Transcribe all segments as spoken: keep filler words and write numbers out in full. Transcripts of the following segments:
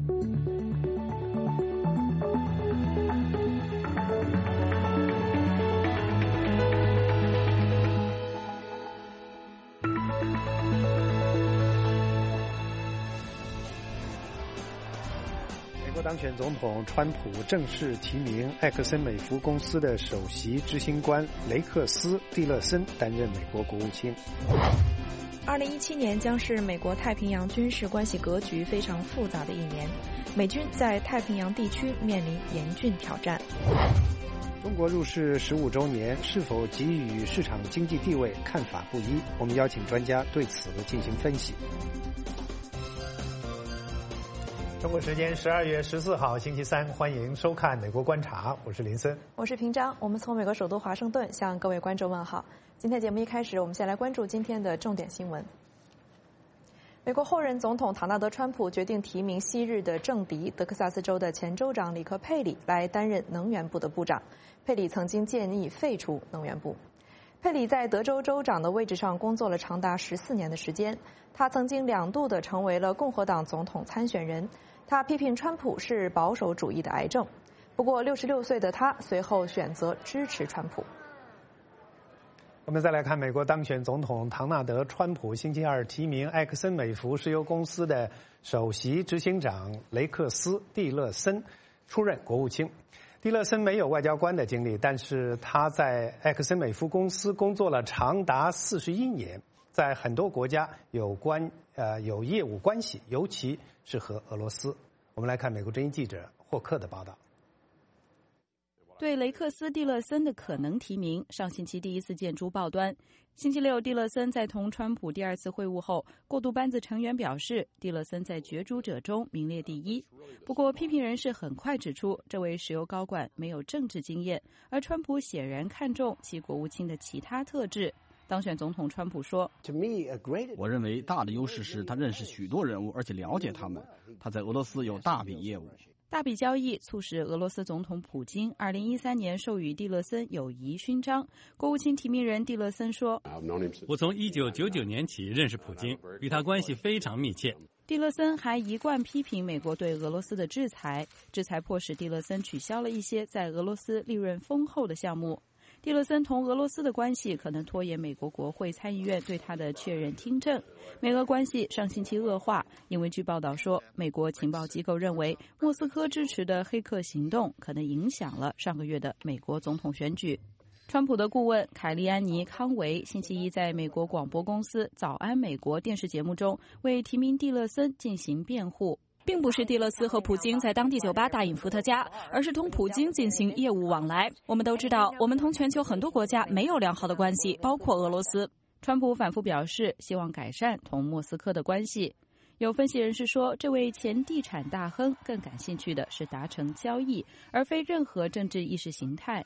当选总统川普正式提名埃克森美孚公司的首席执行官雷克斯·蒂勒森担任美国国务卿。 二零一七年将是美国太平洋军事关系格局非常复杂的一年，美军在太平洋地区面临严峻挑战。 中国入世十五周年是否给予市场经济地位看法不一，我们邀请专家对此进行分析。中国时间十二月十四号星期三，欢迎收看《美国观察》，我是林森， 我是平章。我们从美国首都华盛顿向各位观众问好。今天节目一开始，我们先来关注今天的重点新闻。美国后任总统唐纳德·川普决定提名昔日的政敌德克萨斯州的前州长里克·佩里来担任能源部的部长。佩里曾经建议废除能源部。佩里在德州州长的位置上工作了长达十四年的时间，他曾经两度的成为了共和党总统参选人。他批评川普是保守主义的癌症，不过六十六岁的他随后选择支持川普。 我们再来看美国当选总统唐纳德·川普星期二提名埃克森美孚石油公司的首席执行长雷克斯·蒂勒森出任国务卿。蒂勒森没有外交官的经历，但是他在埃克森美孚公司工作了长达四十一年，在很多国家有关呃有业务关系，尤其是和俄罗斯。我们来看美国之音记者霍克的报道。 对雷克斯·蒂勒森的可能提名，上星期第一次见诸报端。星期六，蒂勒森在同川普第二次会晤后，过渡班子成员表示，蒂勒森在角逐者中名列第一。不过，批评人士很快指出，这位石油高管没有政治经验，而川普显然看重其国务卿的其他特质。当选总统川普说， 我认为大的优势是他认识许多人物，而且了解他们。他在俄罗斯有大笔业务。 大笔交易促使俄罗斯总统普京二零一三年授予蒂勒森友谊勋章。国务卿提名人蒂勒森说， 我从一九九九年起认识普京，与他关系非常密切。 蒂勒森还一贯批评美国对俄罗斯的制裁，制裁迫使蒂勒森取消了一些在俄罗斯利润丰厚的项目。蒂勒森同俄罗斯的关系可能拖延美国国会参议院对他的确认听证。美俄关系上星期恶化，因为据报道说，美国情报机构认为莫斯科支持的黑客行动可能影响了上个月的美国总统选举。川普的顾问凯利安妮·康维星期一在美国广播公司《早安美国》电视节目中为提名蒂勒森进行辩护。并不是蒂勒斯和普京在当地酒吧大饮伏特加，而是同普京进行业务往来。我们都知道，我们同全球很多国家没有良好的关系，包括俄罗斯。川普反复表示，希望改善同莫斯科的关系。有分析人士说，这位前地产大亨更感兴趣的是达成交易，而非任何政治意识形态。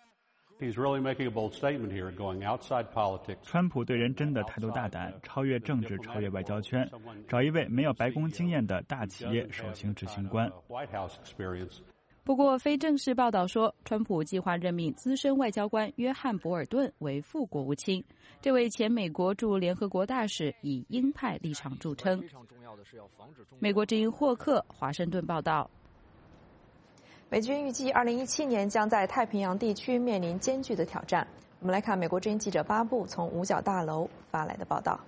川普对人真的态度大胆，超越政治，超越外交圈，找一位没有白宫经验的大企业首席执行官。 不过，非正式报道说，川普计划任命资深外交官约翰·博尔顿为副国务卿。这位前美国驻联合国大使以鹰派立场著称。美国之音霍克华盛顿报道。 美军预计二零一七年将在太平洋地区面临艰巨的挑战。我们来看美国之音记者巴布从五角大楼发来的报道。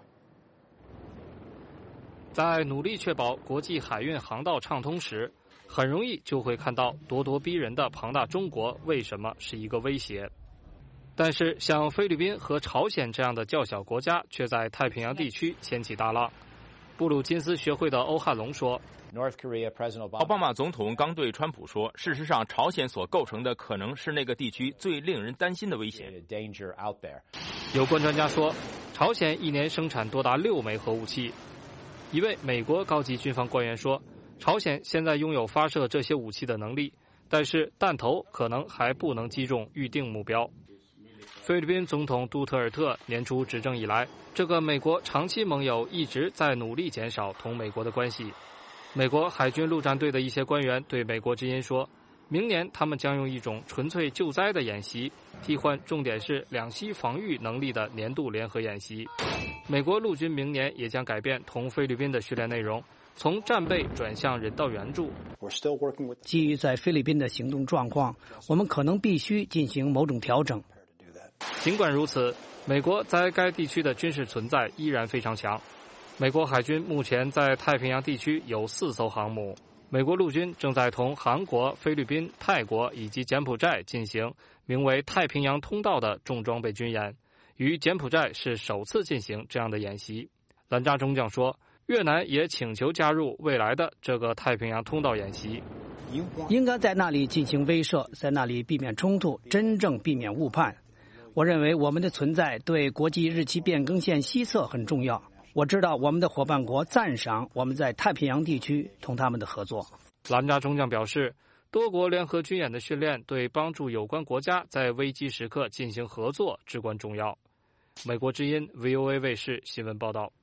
在努力确保国际海运航道畅通时，很容易就会看到咄咄逼人的庞大中国为什么是一个威胁。但是像菲律宾和朝鲜这样的较小国家却在太平洋地区掀起大浪。布鲁金斯学会的欧汉龙说， 奥巴马总统刚对川普说，事实上朝鲜所构成的可能是那个地区最令人担心的危险。 有关专家说，朝鲜一年生产多达六枚核武器。一位美国高级军方官员说，朝鲜现在拥有发射这些武器的能力，但是弹头可能还不能击中预定目标。菲律宾总统杜特尔特年初执政以来，这个美国长期盟友一直在努力减少同美国的关系。美国海军陆战队的一些官员对美国之音说，明年他们将用一种纯粹救灾的演习替换重点是两栖防御能力的年度联合演习。美国陆军明年也将改变同菲律宾的训练内容， 从战备转向人道援助。 基于在菲律宾的行动状况，我们可能必须进行某种调整。 尽管如此，美国在该地区的军事存在依然非常强。美国海军目前在太平洋地区有四艘航母。美国陆军正在同韩国、菲律宾、泰国以及柬埔寨进行名为太平洋通道的重装备军演，与柬埔寨是首次进行这样的演习。兰扎中将说，越南也请求加入未来的这个太平洋通道演习。 应该在那里进行威慑，在那里避免冲突，真正避免误判。我认为我们的存在对国际日期变更线西侧很重要。我知道我们的伙伴国赞赏我们在太平洋地区同他们的合作。 兰扎中将表示，多国联合军演的训练对帮助有关国家在危机时刻进行合作至关重要。美国之音 V O A 卫视新闻报道。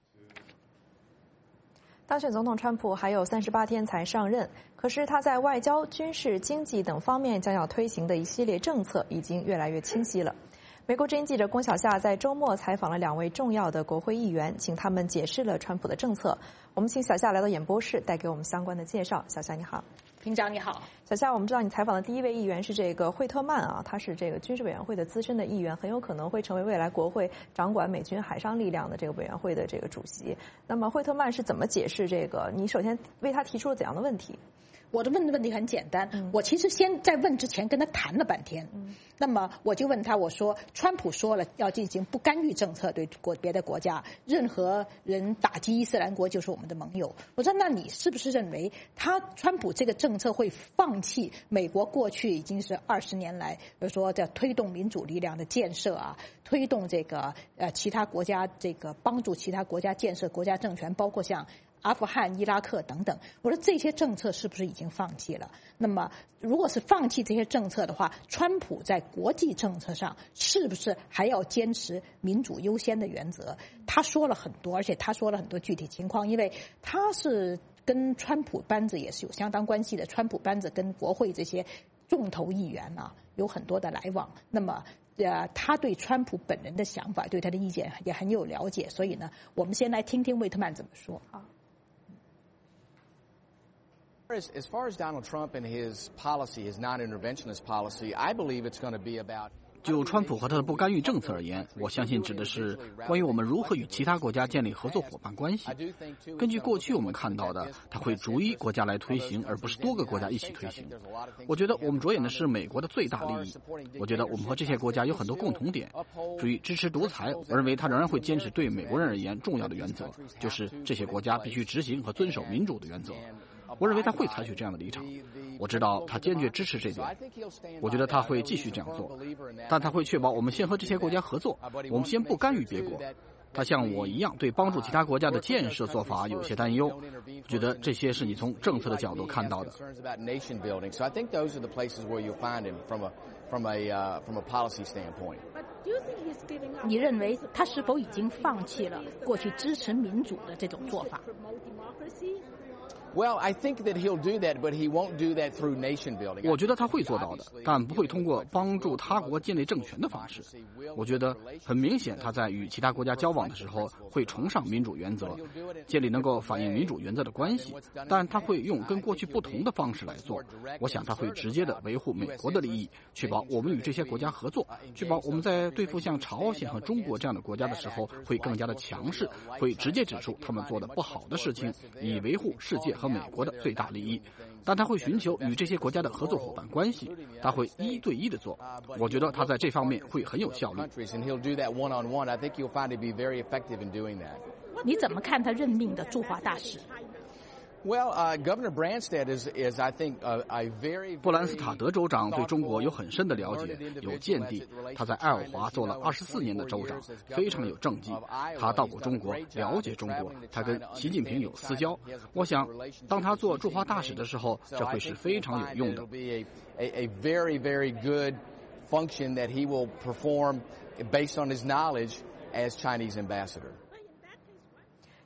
当选总统川普还有三十八天才上任，可是他在外交、军事、经济等方面将要推行的一系列政策已经越来越清晰了。美国之音记者龚小夏在周末采访了两位重要的国会议员，请他们解释了川普的政策。我们请小夏来到演播室，带给我们相关的介绍。小夏你好。 厅长你好。 小夏，我们知道你采访的第一位议员是这个惠特曼啊，他是这个军事委员会的资深的议员，很有可能会成为未来国会掌管美军海上力量的这个委员会的这个主席。那么惠特曼是怎么解释这个？你首先为他提出了怎样的问题？ 我的问的问题很简单，嗯、我其实先在问之前跟他谈了半天，嗯、那么我就问他，我说川普说了要进行不干预政策，对国别的国家，任何人打击伊斯兰国就是我们的盟友。我说那你是不是认为他川普这个政策会放弃美国过去已经是二十年来，比如说在推动民主力量的建设啊，推动这个呃其他国家这个帮助其他国家建设国家政权，包括像阿富汗、伊拉克等等，我说这些政策是不是已经放弃了？那么，如果是放弃这些政策的话，川普在国际政策上是不是还要坚持民主优先的原则？他说了很多，而且他说了很多具体情况，因为他是跟川普班子也是有相当关系的，川普班子跟国会这些重头议员啊有很多的来往。那么呃，他对川普本人的想法，对他的意见也很有了解，所以呢，我们先来听听惠特曼怎么说。好。 As, as far as Donald Trump and his policy, his non-interventionist policy, I believe it's going to be about 就川普和他的不干预政策而言，我相信指的是关于我们如何与其他国家建立合作伙伴关系。根据过去我们看到的，他会逐一国家来推行，而不是多个国家一起推行。我觉得我们着眼的是美国的最大利益。我觉得我们和这些国家有很多共同点。至于支持独裁，我认为他仍然会坚持对美国人而言重要的原则，就是这些国家必须执行和遵守民主的原则。我认为他会采取这样的立场，我知道他坚决支持这点，我觉得他会继续这样做，但他会确保我们先和这些国家合作，我们先不干预别国。他像我一样对帮助其他国家的建设做法有些担忧，我觉得这些是你从政策的角度看到的。 你认为他是否已经放弃了过去支持民主的这种做法 ？Well, I think that he'll do that, but he won't do that through nation building. 我觉得他会做到的，但不会通过帮助他国建立政权的方式。我觉得很明显，他在与其他国家交往的时候会崇尚民主原则，建立能够反映民主原则的关系，但他会用跟过去不同的方式来做。我想他会直接的维护美国的利益，确保我们与这些国家合作，确保我们在对付像朝鲜和中国这样的国家的时候会更加的强势，会直接指出他们做的不好的事情，以维护世界和美国的最大利益。但他会寻求与这些国家的合作伙伴关系，他会一对一的做。我觉得他在这方面会很有效率。 你怎么看他任命的驻华大使 ？Well, uh, Governor Branstad is, is, I think, a, a very. 布兰斯塔德州长对中国有很深的了解，有见地。他在爱尔华做了二十四年的州长，非常有政绩。他到过中国，了解中国，他跟习近平有私交。我想，当他做驻华大使的时候，这会是非常有用的。 A, a very, very good function that he will perform based on his knowledge as Chinese ambassador.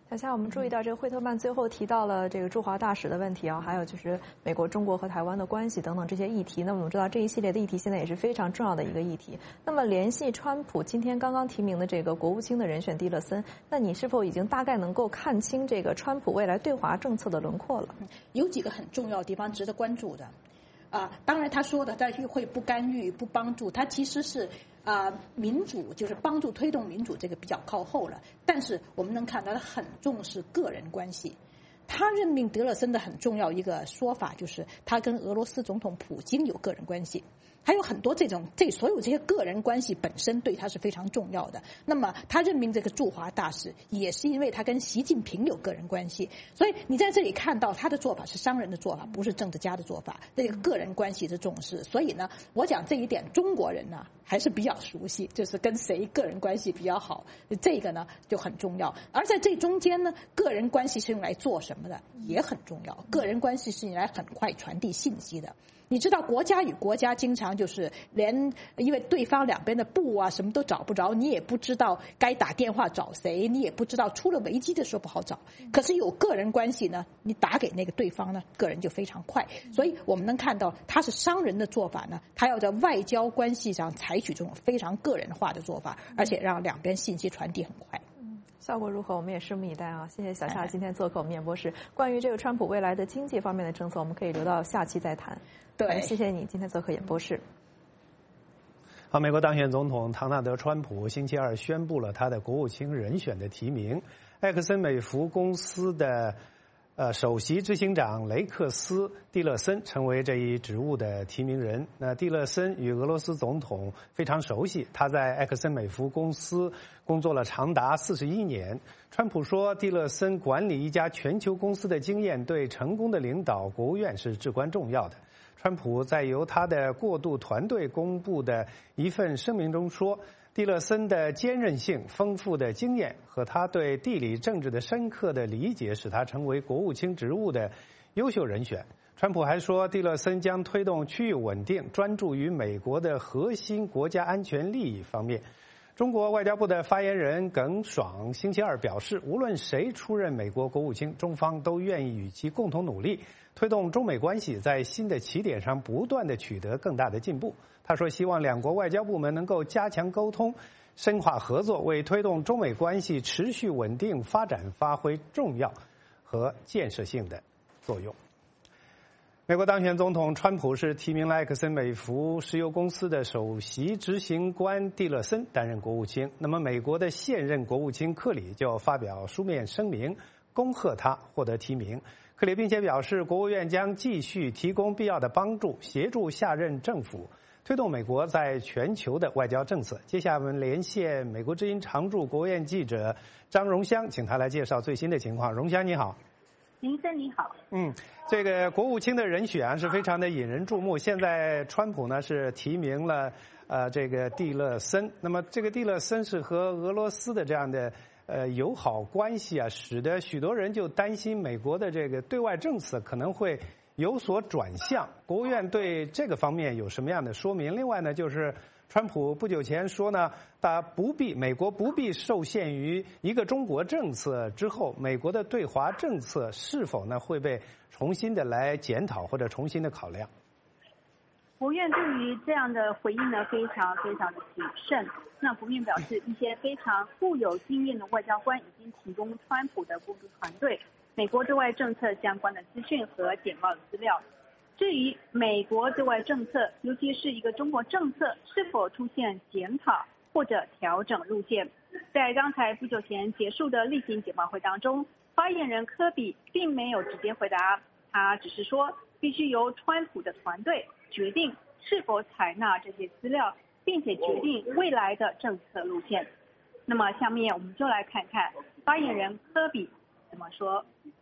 小夏，我们注意到这个惠特曼最后提到了这个驻华大使的问题啊，还有就是美国、中国和台湾的关系等等这些议题。那么我们知道这一系列的议题现在也是非常重要的一个议题。那么联系川普今天刚刚提名的这个国务卿的人选蒂勒森，那你是否已经大概能够看清这个川普未来对华政策的轮廓了？ 有几个很重要的地方值得关注的。啊，当然他说的在议会不干预、不帮助，他其实是啊民主，就是帮助推动民主这个比较靠后了。但是我们能看到他很重视个人关系。他任命德勒森的很重要一个说法就是他跟俄罗斯总统普京有个人关系。还有很多这种这所有这些个人关系本身对他是非常重要的。那么他任命这个驻华大使也是因为他跟习近平有个人关系，所以你在这里看到他的做法是商人的做法，不是政治家的做法，这个个人关系的重视。所以呢，我讲这一点中国人呢还是比较熟悉，就是跟谁个人关系比较好，这个呢就很重要。而在这中间呢，个人关系是用来做什么的也很重要，个人关系是用来很快传递信息的。你知道国家与国家经常就是连因为对方两边的部啊什么都找不着，你也不知道该打电话找谁，你也不知道出了危机的时候不好找。可是有个人关系呢，你打给那个对方呢，个人就非常快。所以我们能看到他是商人的做法呢，他要在外交关系上采取这种非常个人化的做法，而且让两边信息传递很快。 效果如何，我们也拭目以待啊！谢谢小夏今天做客我们演播室。关于这个川普未来的经济方面的政策，我们可以留到下期再谈。 对， 谢谢你今天做客演播室。 好，美国当选总统唐纳德·川普星期二宣布了他的国务卿人选的提名，埃克森美孚公司的呃首席执行长雷克斯·蒂勒森成为这一职务的提名人。那蒂勒森与俄罗斯总统非常熟悉，他在埃克森美孚公司工作了长达四十一年。川普说，蒂勒森管理一家全球公司的经验对成功的领导国务院是至关重要的。川普在由他的过渡团队公布的一份声明中说，蒂勒森的坚韧性、丰富的经验和他对地理政治的深刻的理解，使他成为国务卿职务的优秀人选。川普还说，蒂勒森将推动区域稳定，专注于美国的核心国家安全利益方面。中国外交部的发言人耿爽星期二表示，无论谁出任美国国务卿，中方都愿意与其共同努力，推动中美关系在新的起点上不断地取得更大的进步。他说，希望两国外交部门能够加强沟通，深化合作，为推动中美关系持续稳定发展发挥重要和建设性的作用。美国当选总统川普是提名了埃克森美孚石油公司的首席执行官蒂勒森担任国务卿。那么，美国的现任国务卿克里就发表书面声明，恭贺他获得提名。克里并且表示，国务院将继续提供必要的帮助，协助下任政府推动美国在全球的外交政策。接下来我们连线美国之音常驻国务院记者张荣香，请他来介绍最新的情况。荣香，你好。 林森你好。 嗯，这个国务卿的人选啊是非常的引人注目。现在川普呢是提名了呃这个蒂勒森，那么这个蒂勒森是和俄罗斯的这样的呃友好关系啊，使得许多人就担心美国的这个对外政策可能会有所转向。国务院对这个方面有什么样的说明？另外呢，就是川普不久前说呢，他不必美国不必受限于一个中国政策之后，美国的对华政策是否呢会被重新的来检讨或者重新的考量？ 国务院对于这样的回应呢，非常非常的谨慎。那国务院表示，一些非常富有经验的外交官已经提供川普的过渡团队美国对外政策相关的资讯和简报的资料。至于美国对外政策，尤其是一个中国政策是否出现检讨或者调整路线，在刚才不久前结束的例行简报会当中，发言人科比并没有直接回答，他只是说必须由川普的团队决定是否采纳这些资料，并且决定未来的政策路线。那么下面我们就来看看发言人科比怎么说。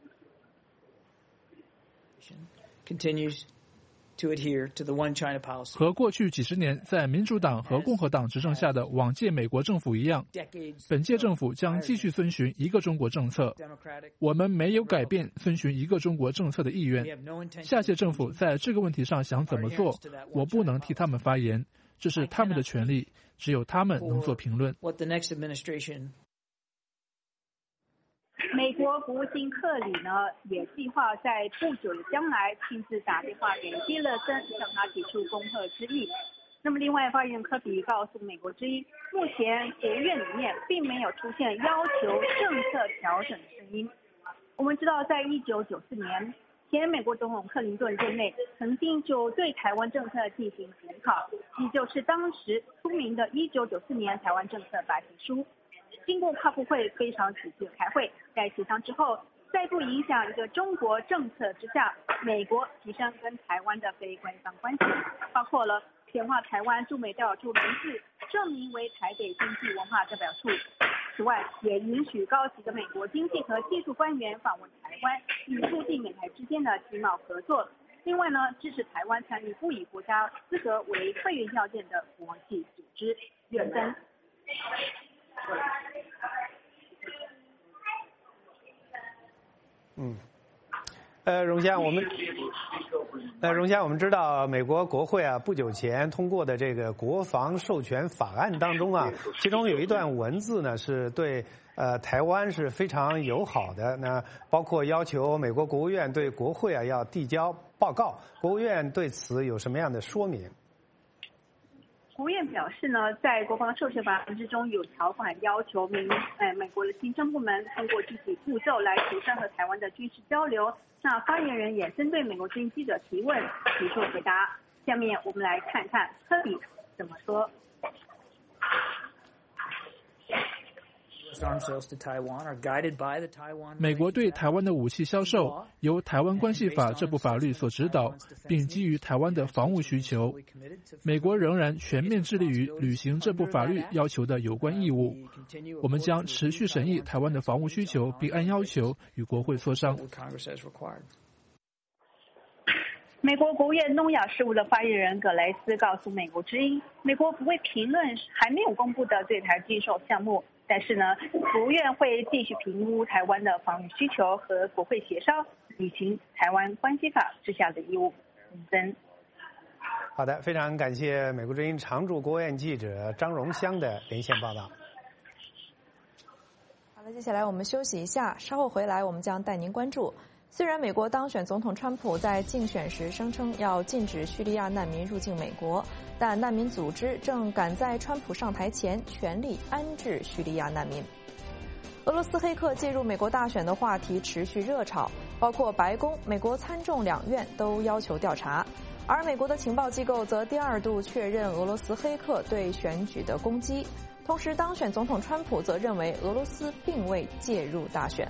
continues to adhere to the One China policy. 和过去几十年在民主党和共和党执政下的往届美国政府一样，本届政府将继续遵循一个中国政策。我们没有改变遵循一个中国政策的意愿。下届政府在这个问题上想怎么做，我不能替他们发言，这是他们的权利，只有他们能做评论。 美国国务卿克里呢，也计划在不久的将来亲自打电话给蒂勒森，向他提出恭贺之意。那么，另外发言人科比告诉美国之音，目前国务院里面并没有出现要求政策调整的声音。我们知道，在一九九四年，前美国总统克林顿任内曾经就对台湾政策进行检讨，也就是当时出名的一九九四年台湾政策白皮书。经过跨部会非常仔细的开会，在协商之后，在不影响一个中国政策之下，美国提升跟台湾的非官方关系，包括了简化台湾驻美代表处名字，证明为台北经济文化代表处。此外，也允许高级的美国经济和技术官员访问台湾，以促进美台之间的经贸合作。另外呢，支持台湾参与不以国家资格为会员要件的国际组织。远登。 嗯，呃，荣先，我们，呃，荣先，我们知道美国国会啊不久前通过的这个国防授权法案当中啊，其中有一段文字呢是对呃台湾是非常友好的，那包括要求美国国务院对国会啊要递交报告，国务院对此有什么样的说明？ 国务院表示呢，在国防授权法案之中有条款要求美呃美国的行政部门通过具体步骤来提升和台湾的军事交流。那发言人也针对美国之音记者提问提出回答。下面我们来看看科比怎么说。 美国对台湾的武器销售由《台湾关系法》这部法律所指导，并基于台湾的防务需求。美国仍然全面致力于履行这部法律要求的有关义务。我们将持续审议台湾的防务需求，并按要求与国会磋商。 美国国务院东亚事务的发言人葛雷斯告诉美国之音，美国不会评论还没有公布的对台军售项目，但是呢，国务院会继续评估台湾的防御需求和国会协商，履行台湾关系法之下的义务。真。 好的，非常感谢美国之音常驻国务院记者张荣香的连线报道。 好了，接下来我们休息一下，稍后回来我们将带您关注。虽然美国当选总统川普在竞选时声称要禁止叙利亚难民入境美国，但难民组织正赶在川普上台前全力安置叙利亚难民。俄罗斯黑客介入美国大选的话题持续热炒，包括白宫、美国参众两院都要求调查，而美国的情报机构则第二度确认俄罗斯黑客对选举的攻击。同时，当选总统川普则认为俄罗斯并未介入大选。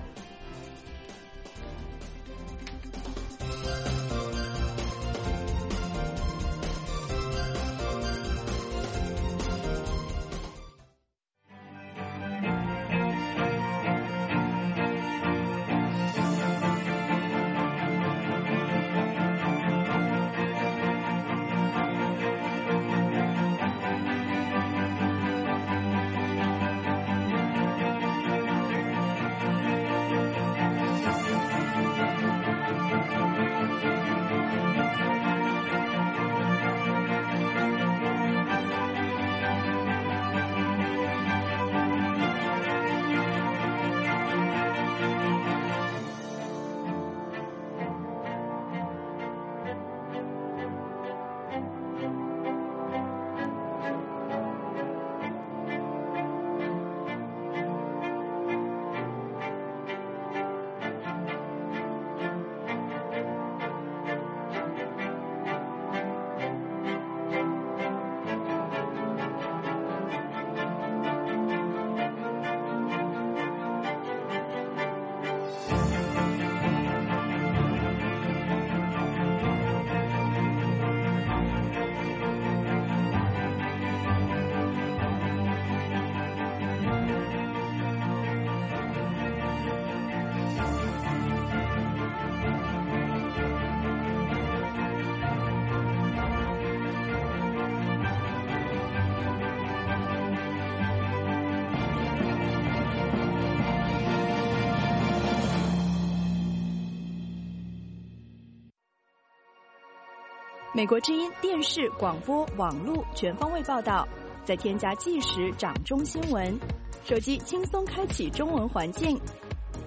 美国之音电视、广播、网络全方位报道，再添加即时掌中新闻，手机轻松开启中文环境，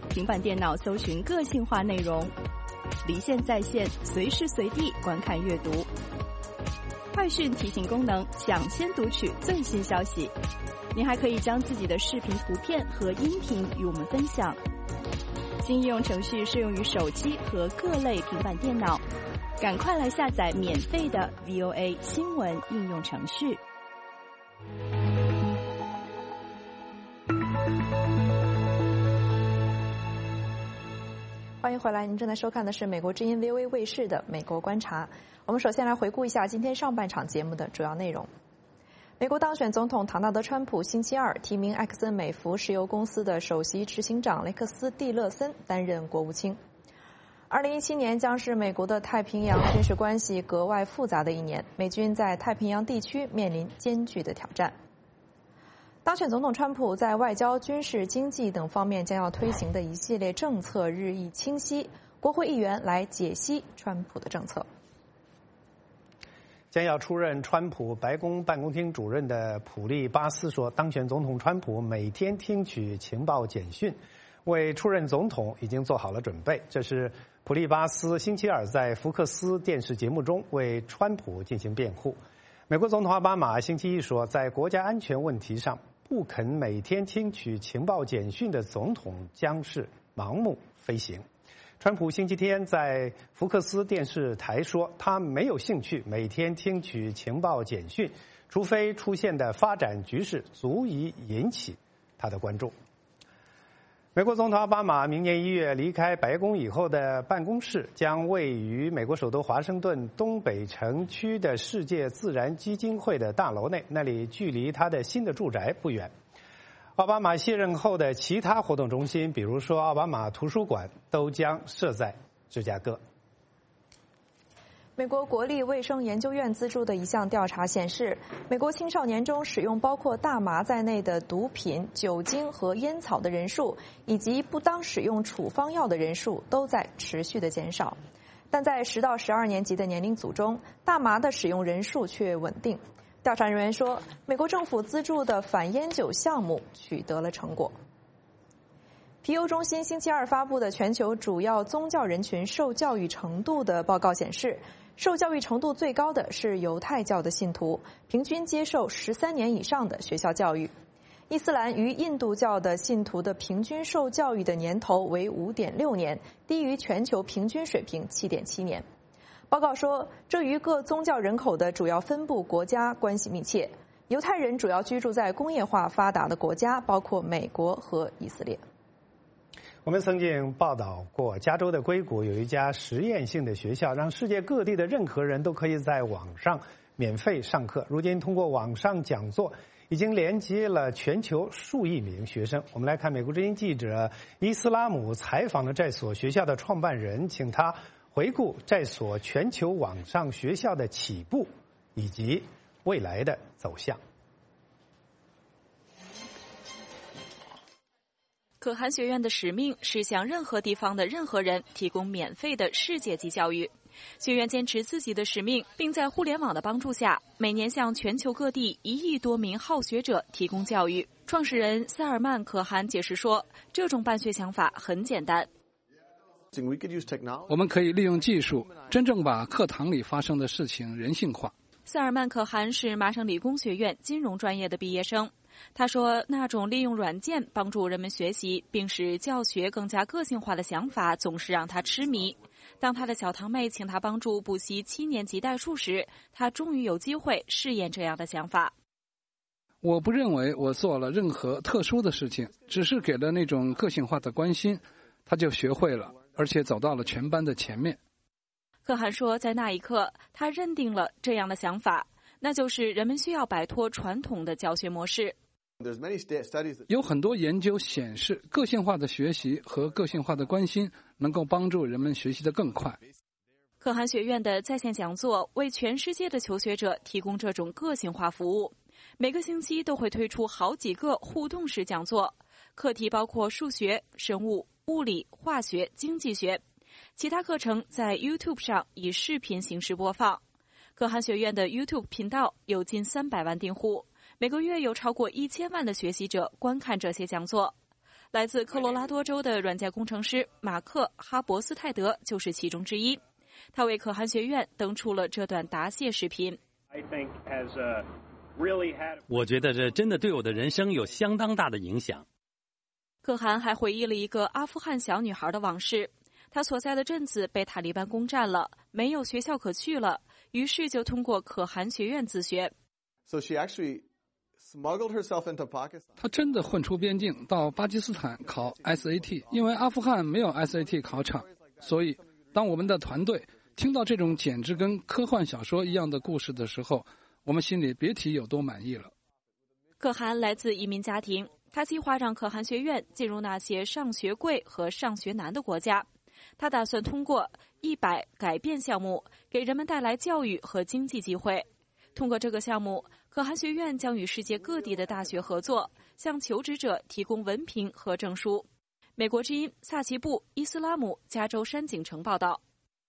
平板电脑搜寻个性化内容，离线在线，随时随地观看阅读。快讯提醒功能，抢先读取最新消息。您还可以将自己的视频、图片和音频与我们分享。新应用程序适用于手机和各类平板电脑，赶快来下载免费的 V O A 新闻应用程序。 欢迎回来，您正在收看的是美国之音 V O A 卫视的《美国观察》。我们首先来回顾一下今天上半场节目的主要内容。美国当选总统唐纳德·川普星期二提名埃克森美孚石油公司的首席执行长雷克斯·蒂勒森担任国务卿。二零一七年将是美国的太平洋军事关系格外复杂的一年，美军在太平洋地区面临艰巨的挑战。当选总统川普在外交、军事、经济等方面将要推行的一系列政策日益清晰，国会议员来解析川普的政策。 将要出任川普白宫办公厅主任的普利巴斯说，当选总统川普每天听取情报简讯，为出任总统已经做好了准备。这是普利巴斯星期二在福克斯电视节目中为川普进行辩护。美国总统奥巴马星期一说，在国家安全问题上，不肯每天听取情报简讯的总统将是盲目飞行。川普星期天在福克斯电视台说，他没有兴趣每天听取情报简讯，除非出现的发展局势足以引起他的关注。美国总统奥巴马明年一月离开白宫以后的办公室将位于美国首都华盛顿东北城区的世界自然基金会的大楼内，那里距离他的新的住宅不远。奥巴马卸任后的其他活动中心，比如说奥巴马图书馆，都将设在芝加哥。 美国国立卫生研究院资助的一项调查显示，美国青少年中使用包括大麻在内的毒品、酒精和烟草的人数，以及不当使用处方药的人数都在持续的减少。但在十到十二年级的年龄组中，大麻的使用人数却稳定。调查人员说，美国政府资助的反烟酒项目取得了成果。皮尤中心星期二发布的全球主要宗教人群受教育程度的报告显示，受教育程度最高的是犹太教的信徒，平均接受十三年以上的学校教育。伊斯兰与印度教的信徒的平均受教育的年头为 五点六年，低于全球平均水平 七点七年。报告说，这与各宗教人口的主要分布国家关系密切。犹太人主要居住在工业化发达的国家，包括美国和以色列。 我们曾经报道过，加州的硅谷有一家实验性的学校，让世界各地的任何人都可以在网上免费上课。如今通过网上讲座，已经连接了全球数亿名学生。我们来看美国之音记者伊斯拉姆采访了这所学校的创办人，请他回顾这所全球网上学校的起步以及未来的走向。 可汗学院的使命是向任何地方的任何人提供免费的世界级教育。学院坚持自己的使命，并在互联网的帮助下，每年向全球各地一亿多名好学者提供教育。创始人塞尔曼·可汗解释说，这种办学想法很简单。 我们可以利用技术，真正把课堂里发生的事情人性化。 塞尔曼·可汗是麻省理工学院金融专业的毕业生。他说，那种利用软件帮助人们学习并使教学更加个性化的想法总是让他痴迷。当他的小堂妹请他帮助补习七年级代数时，他终于有机会试验这样的想法。 我不认为我做了任何特殊的事情，只是给了那种个性化的关心，他就学会了，而且走到了全班的前面。 可汗说，在那一刻，他认定了这样的想法，那就是人们需要摆脱传统的教学模式。 有很多研究显示，个性化的学习和个性化的关心能够帮助人们学习得更快。 可汗学院的在线讲座为全世界的求学者提供这种个性化服务，每个星期都会推出好几个互动式讲座，课题包括数学、生物、物理、化学、经济学。其他课程在 YouTube 上以视频形式播放。可汗学院的 YouTube 频道有近三百万订户，每个月有超过一千万的学习者观看这些讲座。 来自科罗拉多州的软件工程师马克·哈伯斯泰德就是其中之一。他为可汗学院登出了这段答谢视频。 我觉得这真的对我的人生有相当大的影响。 可汗还回忆了一个阿富汗小女孩的往事。她所在的镇子被塔利班攻占了，没有学校可去了，于是就通过可汗学院自学。 So she actually smuggled herself into Pakistan. 她真的混出边境到巴基斯坦考 S A T， 因为阿富汗没有 S A T 考场，所以当我们的团队听到这种简直跟科幻小说一样的故事的时候，我们心里别提有多满意了。 可汗来自移民家庭，他计划让可汗学院进入那些上学贵和上学难的国家。他打算通过一百改变项目给人们带来教育和经济机会。通过这个项目，可汗学院将与世界各地的大学合作，向求职者提供文凭和证书。美国之音萨奇布伊斯拉姆加州山景城报道。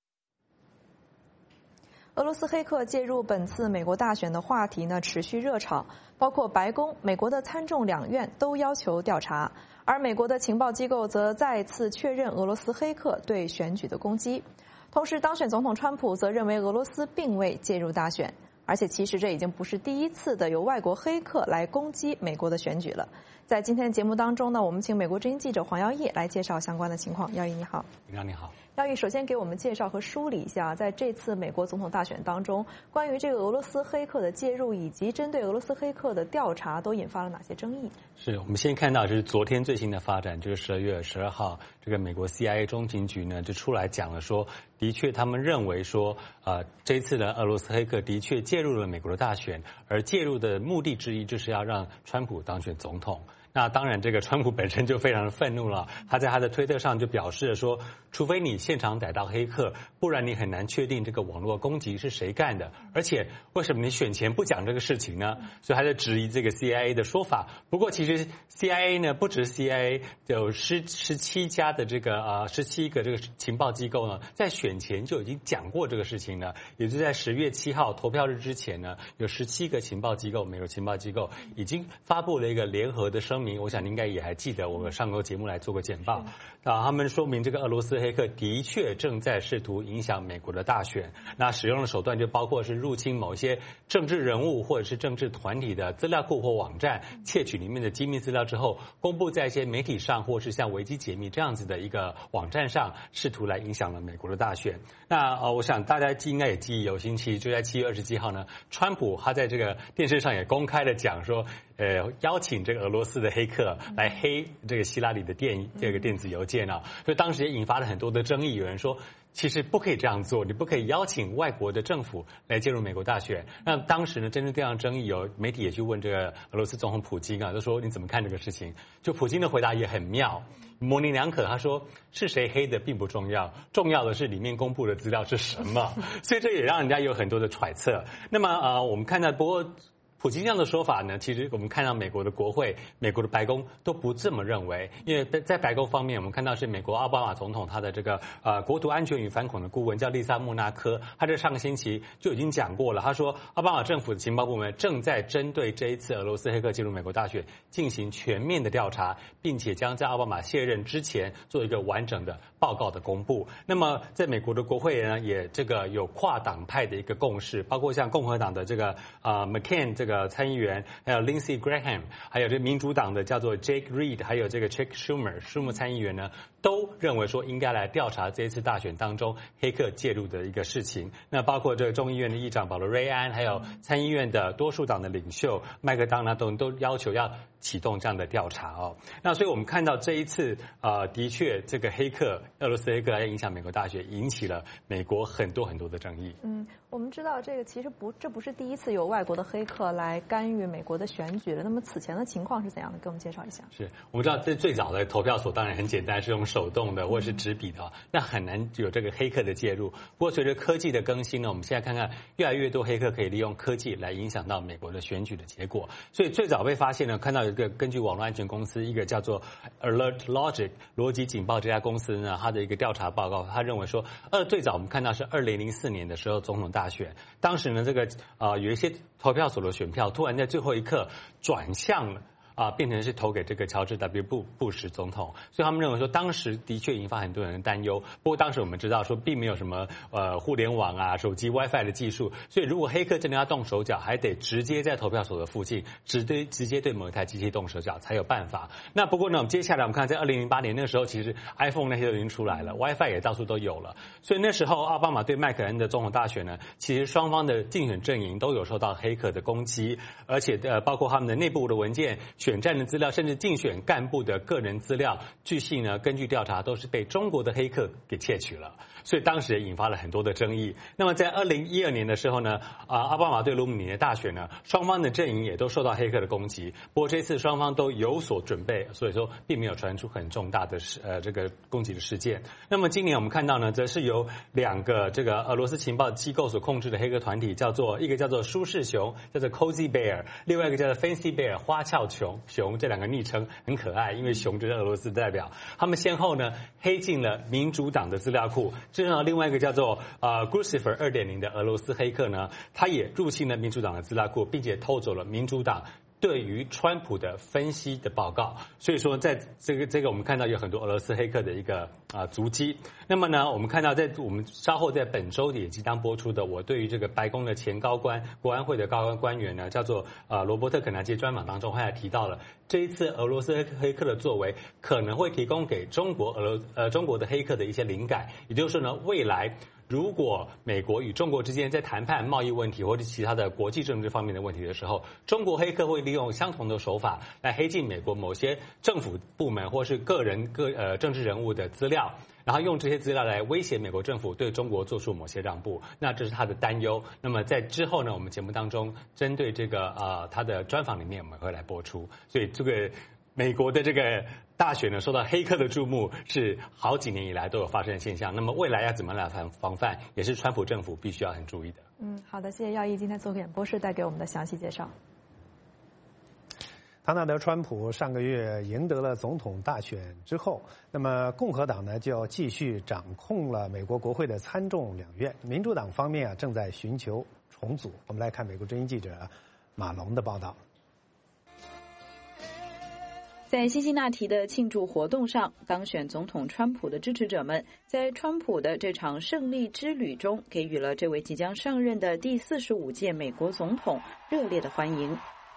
俄罗斯黑客介入本次美国大选的话题呢持续热炒，包括白宫、美国的参众两院都要求调查，而美国的情报机构则再次确认俄罗斯黑客对选举的攻击。同时，当选总统川普则认为俄罗斯并未介入大选，而且其实这已经不是第一次的由外国黑客来攻击美国的选举了。在今天的节目当中呢，我们请美国之音记者黄耀义来介绍相关的情况。耀义你好。 你好，你好。 耀义，首先给我们介绍和梳理一下，在这次美国总统大选当中，关于这个俄罗斯黑客的介入以及针对俄罗斯黑客的调查，都引发了哪些争议？ 是我们先看到，就是昨天最新的发展，就是十二月十二号，这个美国 C I A 中情局呢就出来讲了说，的确他们认为说，呃，这一次呢，俄罗斯黑客的确介入了美国的大选，而介入的目的之一就是要让川普当选总统。那当然，这个川普本身就非常的愤怒了。他在他的推特上就表示了说，除非你现场逮到黑客，不然你很难确定这个网络攻击是谁干的。而且，为什么你选前不讲这个事情呢？所以他在质疑这个 C I A 的说法。不过，其实 C I A 呢，不止 C I A， 有十十七家的这个啊十七个这个情报机构呢，在选前就已经讲过这个事情了。也就是在十月七号投票日之前呢，有十七个情报机构，美国情报机构已经发布了一个联合的声明。我想你应该也还记得，我们上过节目来做过简报啊，他们说明这个俄罗斯黑客的确正在试图影响美国的大选。那使用的手段就包括是入侵某些政治人物或者是政治团体的资料库或网站，窃取里面的机密资料之后，公布在一些媒体上，或是像维基解密这样子的一个网站上，试图来影响了美国的大选。那呃，我想大家应该也记忆犹新，其实就在七月二十七号呢，川普他在这个电视上也公开的讲说，呃，邀请这个俄罗斯的黑客来黑这个希拉里的电这个电子邮件啊，所以当时也引发了很多的争议。有人说，其实不可以这样做，你不可以邀请外国的政府来介入美国大选。那当时呢，针对这样的争议，有媒体也去问这个俄罗斯总统普京啊，就说你怎么看这个事情？就普京的回答也很妙，模棱两可。他说是谁黑的并不重要，重要的是里面公布的资料是什么。所以这也让人家有很多的揣测。那么呃，我们看到不过。普京这样的说法呢，其实我们看到美国的国会、美国的白宫都不这么认为，因为在白宫方面，我们看到是美国奥巴马总统他的这个呃国土安全与反恐的顾问叫丽莎穆纳科，他在上个星期就已经讲过了，他说奥巴马政府的情报部门正在针对这一次俄罗斯黑客进入美国大选进行全面的调查，并且将在奥巴马卸任之前做一个完整的报告的公布。那么在美国的国会呢，也这个有跨党派的一个共识，包括像共和党的这个呃 McCain 这个。这个参议员，还有 Lindsey Graham， 还有这民主党的叫做 Jake Reed， 还有这个 Chuck Schumer 舒默参议员呢，都认为说应该来调查这一次大选当中黑客介入的一个事情。那包括这个众议院的议长保罗·瑞安，还有参议院的多数党的领袖麦克当纳都都要求要启动这样的调查哦。那所以我们看到这一次呃，的确这个黑客俄罗斯黑客来影响美国大选，引起了美国很多很多的争议。 嗯，我们知道这个其实不，这不是第一次有外国的黑客来干预美国的选举了。那么此前的情况是怎样的？给我们介绍一下。 是我们知道这最早的投票所当然很简单，是用手动的或者是纸笔的，那很难有这个黑客的介入。不过随着科技的更新呢，我们现在看看越来越多黑客可以利用科技来影响到美国的选举的结果。所以最早被发现呢，看到一个根据网络安全公司一个叫做 Alert Logic 逻辑警报这家公司呢，它的一个调查报告，他认为说，呃，最早我们看到是二零零四年的时候总统大选，当时呢这个呃有一些投票所的选票突然在最后一刻转向了。 啊变成是投给这个乔治 W 布布什总统，所以他们认为说当时的确引发很多人的担忧。不过当时我们知道说并没有什么呃互联网啊、手机 WiFi 的技术，所以如果黑客真的要动手脚，还得直接在投票所的附近，直对直接对某一台机器动手脚才有办法。那不过呢，我们接下来我们看在二零零八年那个时候，其实 iPhone 那些都已经出来了 ，WiFi 也到处都有了，所以那时候奥巴马对麦肯恩的总统大选呢，其实双方的竞选阵营都有受到黑客的攻击，而且呃包括他们的内部的文件、选战的资料，甚至竞选干部的个人资料，据悉呢，根据调查都是被中国的黑客给窃取了，所以当时也引发了很多的争议。那么在二零一二年的时候呢，啊奥巴马对卢姆尼的大选呢，双方的阵营也都受到黑客的攻击，不过这次双方都有所准备，所以说并没有传出很重大的呃这个攻击的事件。那么今年我们看到呢，则是由两个这个俄罗斯情报机构所控制的黑客团体，叫做一个叫做舒适熊，叫做 Cozy Bear， 另外一个叫做 Fancy Bear 花俏熊熊，这两个昵称很可爱，因为熊就是俄罗斯代表。他们先后呢黑进了民主党的资料库，之后另外一个叫做呃 Guccifer 二点零 的俄罗斯黑客呢，他也入侵了民主党的资料库，并且偷走了民主党对于川普的分析的报告。所以说在这个这个我们看到有很多俄罗斯黑客的一个啊、呃、足迹。那么呢，我们看到在我们稍后在本周也即将播出的我对于这个白宫的前高官、国安会的高官官员呢，叫做呃罗伯特肯纳基专访当中，他也提到了这一次俄罗斯黑客的作为可能会提供给中国俄罗呃中国的黑客的一些灵感，也就是说呢，未来如果美国与中国之间在谈判贸易问题或者其他的国际政治方面的问题的时候，中国黑客会利用相同的手法来黑进美国某些政府部门或是个人个呃政治人物的资料，然后用这些资料来威胁美国政府对中国做出某些让步，那这是他的担忧。那么在之后呢，我们节目当中针对这个呃他的专访里面我们会来播出，所以这个美国的这个大选呢，受到黑客的注目，是好几年以来都有发生的现象。那么未来要怎么来防防范，也是川普政府必须要很注意的。 嗯，好的，谢谢耀毅今天做演播室带给我们的详细介绍。 唐纳德·川普上个月赢得了总统大选之后，那么共和党呢就要继续掌控了美国国会的参众两院。民主党方面啊正在寻求重组。我们来看美国之音记者马龙的报道。 在辛辛那提的庆祝活动上，当选总统川普的支持者们在川普的这场胜利之旅中，给予了这位即将上任的第四十五届美国总统热烈的欢迎。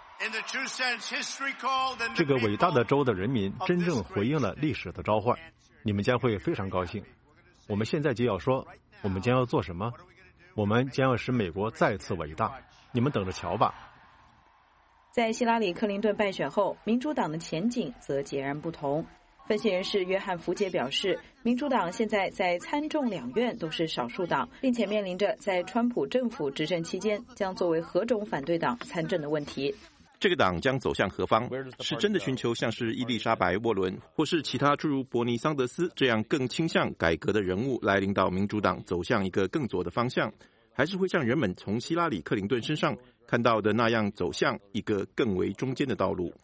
这个伟大的州的人民真正回应了历史的召唤，你们将会非常高兴。我们现在就要说，我们将要做什么？我们将要使美国再次伟大，你们等着瞧吧。 在希拉里·克林顿败选后，民主党的前景则截然不同。分析人士约翰·福杰表示，民主党现在在参众两院都是少数党，并且面临着在川普政府执政期间将作为何种反对党参政的问题。 这个党将走向何方？是真的寻求像是伊丽莎白·沃伦或是其他诸如伯尼·桑德斯这样更倾向改革的人物来领导民主党走向一个更左的方向，还是会像人们从希拉里·克林顿身上看到的那样走向一个更为中间的道路？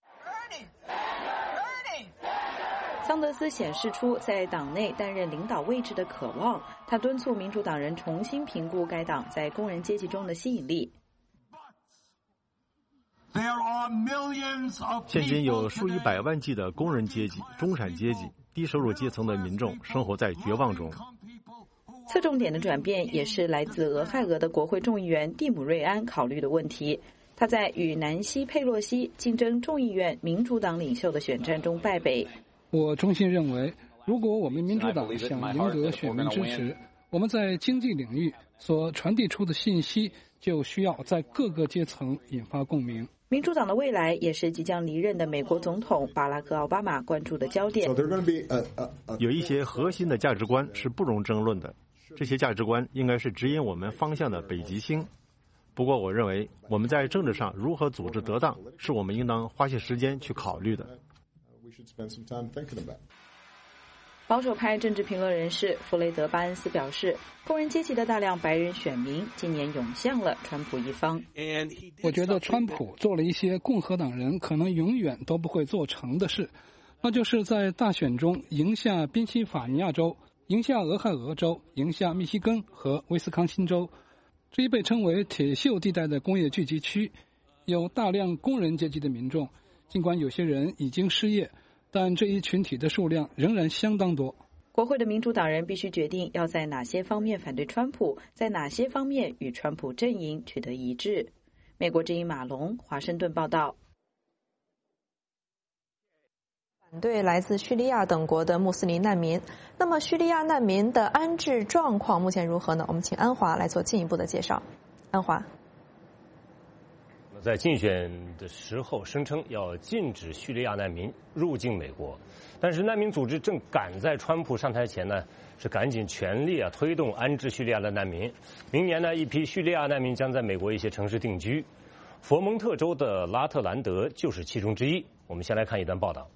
桑德斯显示出在党内担任领导位置的渴望，他敦促民主党人重新评估该党在工人阶级中的吸引力。 现今有数以百万计的工人阶级、中产阶级、低收入阶层的民众生活在绝望中。 侧重点的转变也是来自俄亥俄的国会众议员蒂姆·瑞安考虑的问题。他在与南希·佩洛西竞争众议院民主党领袖的选战中败北。 我衷心认为，如果我们民主党想赢得选民支持，我们在经济领域所传递出的信息就需要在各个阶层引发共鸣。 民主党的未来也是即将离任的美国总统巴拉克·奥巴马关注的焦点。 有一些核心的价值观是不容争论的，这些价值观应该是指引我们方向的北极星。不过我认为我们在政治上如何组织得当，是我们应当花些时间去考虑的。 保守派政治评论人士弗雷德·巴恩斯表示，工人阶级的大量白人选民今年涌向了川普一方。 我觉得川普做了一些共和党人可能永远都不会做成的事，那就是在大选中赢下宾夕法尼亚州，赢下俄亥俄州，赢下密西根和威斯康辛州。这一被称为铁锈地带的工业聚集区，有大量工人阶级的民众， 尽管有些人已经失业，但这一群体的数量仍然相当多。 国会的民主党人必须决定要在哪些方面反对川普，在哪些方面与川普阵营取得一致。美国之音马龙，华盛顿报道。 反对来自叙利亚等国的穆斯林难民。那么，叙利亚难民的安置状况目前如何呢？我们请安华来做进一步的介绍。安华。 在竞选的时候声称要禁止叙利亚难民入境美国，但是难民组织正赶在川普上台前呢，是赶紧全力啊推动安置叙利亚的难民。明年呢，一批叙利亚难民将在美国一些城市定居，佛蒙特州的拉特兰德就是其中之一。我们先来看一段报道。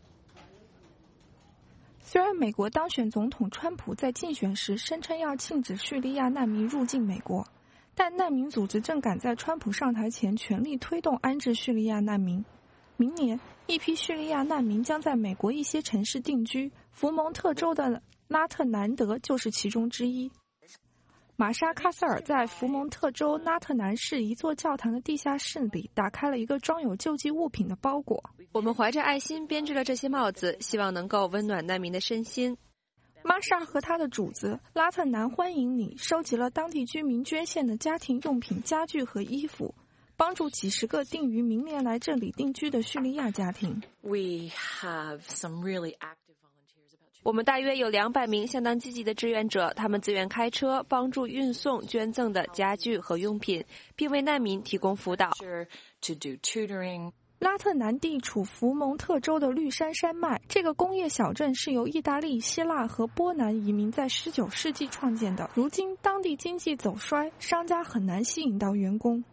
虽然美国当选总统川普在竞选时声称要禁止叙利亚难民入境美国，但难民组织正赶在川普上台前全力推动安置叙利亚难民。明年，一批叙利亚难民将在美国一些城市定居，福蒙特州的拉特南德就是其中之一。玛莎·卡塞尔在福蒙特州拉特南市一座教堂的地下室里打开了一个装有救济物品的包裹。 我们怀着爱心编织了这些帽子，希望能够温暖难民的身心。 玛莎和她的主子拉特南欢迎你收集了当地居民捐献的家庭用品、家具和衣服，帮助几十个定于明年来这里定居的叙利亚家庭。 We have some really active volunteers about... 我们大约有两百名相当积极的志愿者，他们自愿开车帮助运送捐赠的家具和用品，并为难民提供辅导。To do tutoring. 拉特南地处福蒙特州的绿山山脉，这个工业小镇是由意大利、希腊和波兰移民在十九世纪创建的。如今当地经济走衰，商家很难吸引到员工。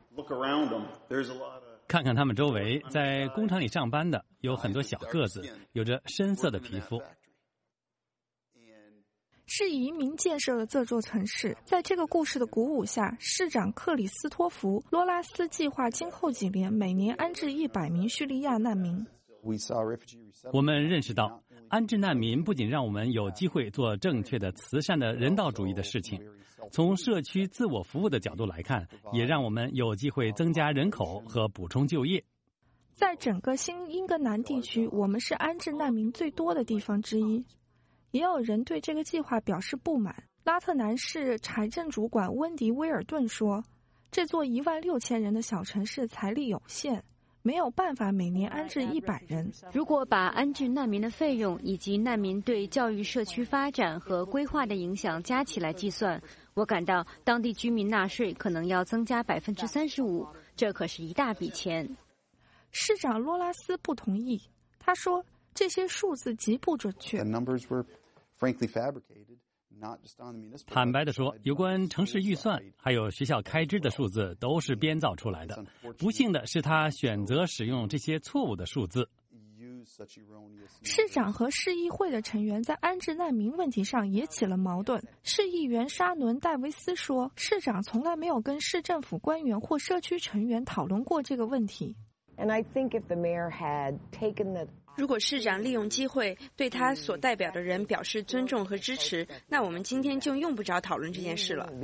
看看他们周围，在工厂里上班的有很多小个子，有着深色的皮肤。 是移民建设了这座城市。在这个故事的鼓舞下，市长克里斯托弗·罗拉斯计划今后几年每年安置一百名叙利亚难民。 我们认识到，安置难民不仅让我们有机会做正确的慈善的人道主义的事情，从社区自我服务的角度来看，也让我们有机会增加人口和补充就业。 在整个新英格兰地区，我们是安置难民最多的地方之一。也有人对这个计划表示不满。拉特南市财政主管温迪·威尔顿说，这座一万六千人的小城市财力有限，没有办法每年安置一百人。 如果把安置难民的费用以及难民对教育、社区发展和规划的影响加起来计算，我感到当地居民纳税可能要增加百分之三十五，这可是一大笔钱。 市长罗拉斯不同意，他说这些数字极不准确。 坦白地说，有关城市预算还有学校开支的数字都是编造出来的。不幸的是，他选择使用这些错误的数字。 市长和市议会的成员在安置难民问题上也起了矛盾。市议员沙伦·戴维斯说，市长从来没有跟市政府官员或社区成员讨论过这个问题。 And I think if the mayor had taken the 如果市长利用机会对他所代表的人表示尊重和支持，那我们今天就用不着讨论这件事了。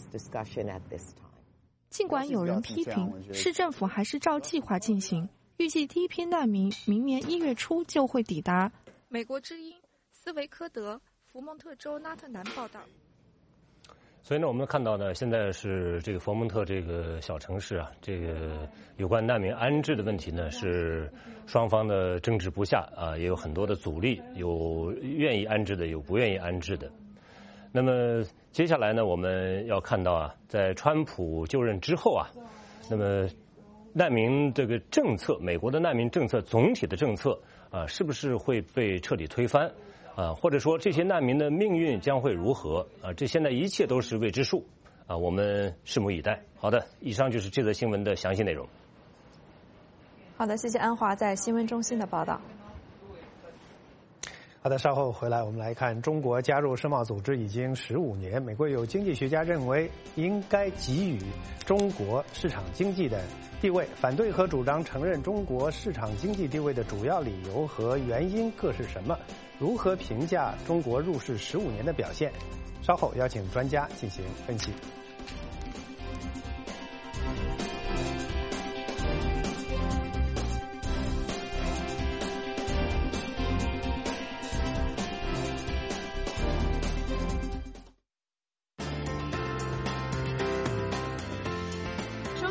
尽管有人批评，市政府还是照计划进行，预计第一批难民明年一月初就会抵达。美国之音斯维科德，福蒙特州拉特南报道。 所以呢，我们看到呢，现在是这个佛蒙特这个小城市啊，这个有关难民安置的问题呢，是双方的争执不下啊，也有很多的阻力，有愿意安置的，有不愿意安置的。那么接下来呢，我们要看到啊，在川普就任之后啊，那么难民这个政策，美国的难民政策总体的政策啊，是不是会被彻底推翻？啊，或者说这些难民的命运将会如何？啊，这现在一切都是未知数，啊，我们拭目以待。好的，以上就是这则新闻的详细内容。 好的，谢谢安华在新闻中心的报道。 好的，稍后回来我们来看，中国加入世贸组织已经十五年，美国有经济学家认为应该给予中国市场经济的地位，反对和主张承认中国市场经济地位的主要理由和原因各是什么？如何评价中国入世十五年的表现？稍后邀请专家进行分析。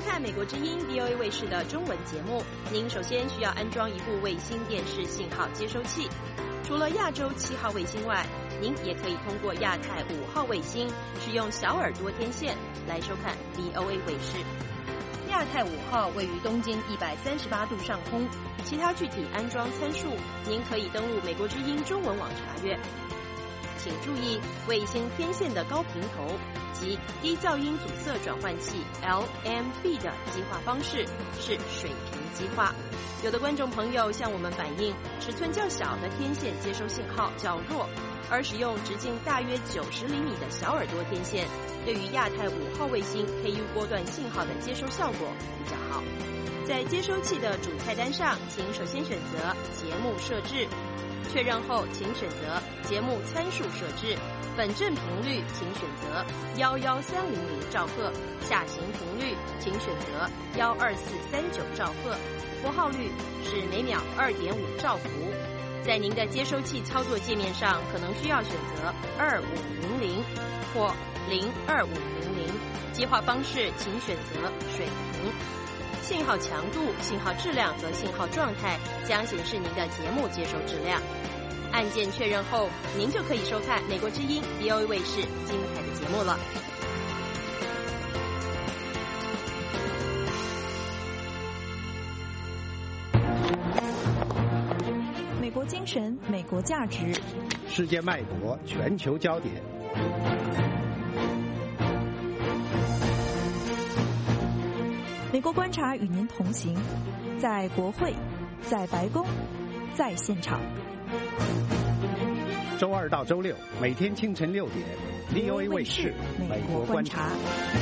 看美国之音 V O A 卫视的中文节目，您首先需要安装一部卫星电视信号接收器。除了亚洲七号卫星外，您也可以通过亚太五号卫星使用小耳朵天线来收看 V O A 卫视。亚太五号位于东经一百三十八度上空，其他具体安装参数您可以登录美国之音中文网查阅。请注意，卫星天线的高频头及低噪音阻塞转换器 L M B 的基化方式是水平基化。有的观众朋友向我们反映，尺寸较小的天线接收信号较弱，而使用直径大约九十厘米的小耳朵天线，对于亚太五号卫星 K U 波段信号的接收效果比较好。在接收器的主菜单上，请首先选择节目设置，确认后请选择节目参数设置，本振频率请选择一一三零零兆赫，下行频率请选择一二四三九兆赫，拨号率是每秒 二点五兆伏。在您的接收器操作界面上，可能需要选择二五零零或零二五零零，接话方式请选择水平。信号强度、信号质量和信号状态将显示您的节目接收质量。按键确认后，您就可以收看美国之音 V O A 卫视精彩的节目了。 美国精神，美国价值， 世界脉搏，全球焦点。 美国观察与您同行，在国会，在白宫，在现场。 周二到周六，每天清晨六点 ，V O A 卫视美国观察。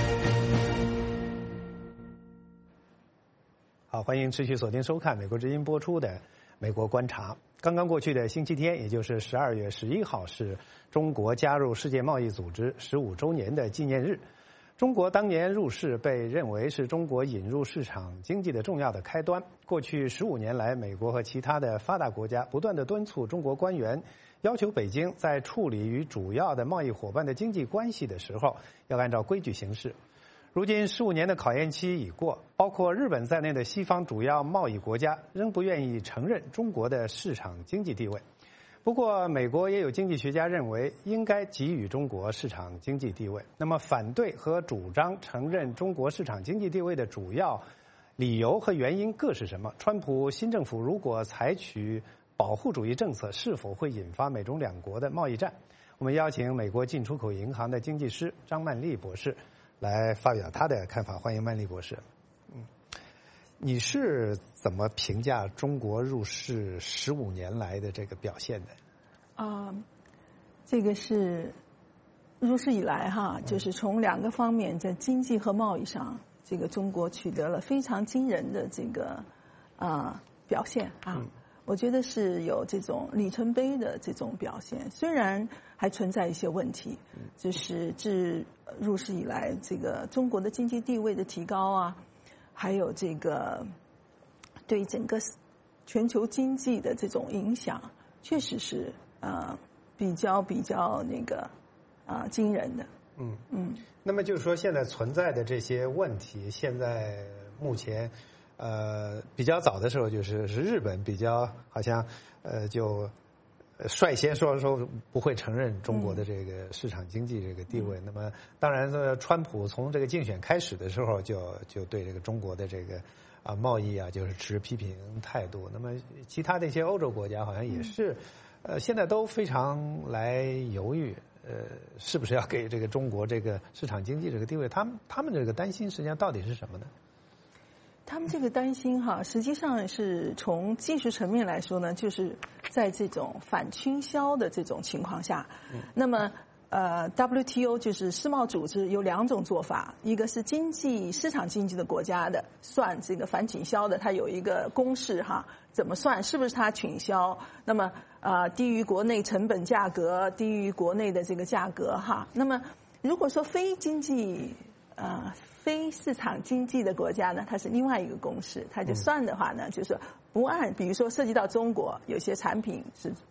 好，欢迎持续锁定收看美国之音播出的《美国观察》。刚刚过去的星期天，也就是十二月十一号，是中国加入世界贸易组织十五周年的纪念日。中国当年入世被认为是中国引入市场经济的重要的开端。过去十五年来，美国和其他的发达国家不断地敦促中国官员，要求北京在处理与主要的贸易伙伴的经济关系的时候，要按照规矩行事。如今十五年的考验期已过，包括日本在内的西方主要贸易国家仍不愿意承认中国的市场经济地位。不过，美国也有经济学家认为应该给予中国市场经济地位。那么，反对和主张承认中国市场经济地位的主要理由和原因各是什么？川普新政府如果采取保护主义政策，是否会引发美中两国的贸易战？我们邀请美国进出口银行的经济师张曼丽博士来发表他的看法。欢迎曼丽博士。嗯，你是怎么评价中国入世十五年来的这个表现的？ 啊、呃，这个是入世以来哈，就是从两个方面，在经济和贸易上，这个中国取得了非常惊人的这个啊、呃、表现啊。嗯，我觉得是有这种里程碑的这种表现，虽然还存在一些问题，就是自入世以来，这个中国的经济地位的提高啊，还有这个对整个全球经济的这种影响，确实是呃比较比较那个啊、呃、惊人的。 嗯嗯。 那么就是说，现在存在的这些问题，现在目前。呃，比较早的时候，就是是日本比较好像呃就率先说说不会承认中国的这个市场经济这个地位。嗯、那么当然，这川普从这个竞选开始的时候就就对这个中国的这个啊贸易啊就是持批评态度。那么其他的一些欧洲国家好像也是，嗯、呃现在都非常来犹豫，呃是不是要给这个中国这个市场经济这个地位？他们他们这个担心实际上到底是什么呢？ 他们这个担心哈，实际上是从技术层面来说呢，就是在这种反倾销的这种情况下，嗯、那么呃 W T O 就是世贸组织有两种做法，一个是经济市场经济的国家的算这个反倾销的，它有一个公式哈，怎么算是不是它倾销？那么呃低于国内成本价格，低于国内的这个价格哈。那么如果说非经济呃。非市场经济的国家呢，它是另外一个公式，它就算的话呢，就是说不按，比如说涉及到中国，有些产品是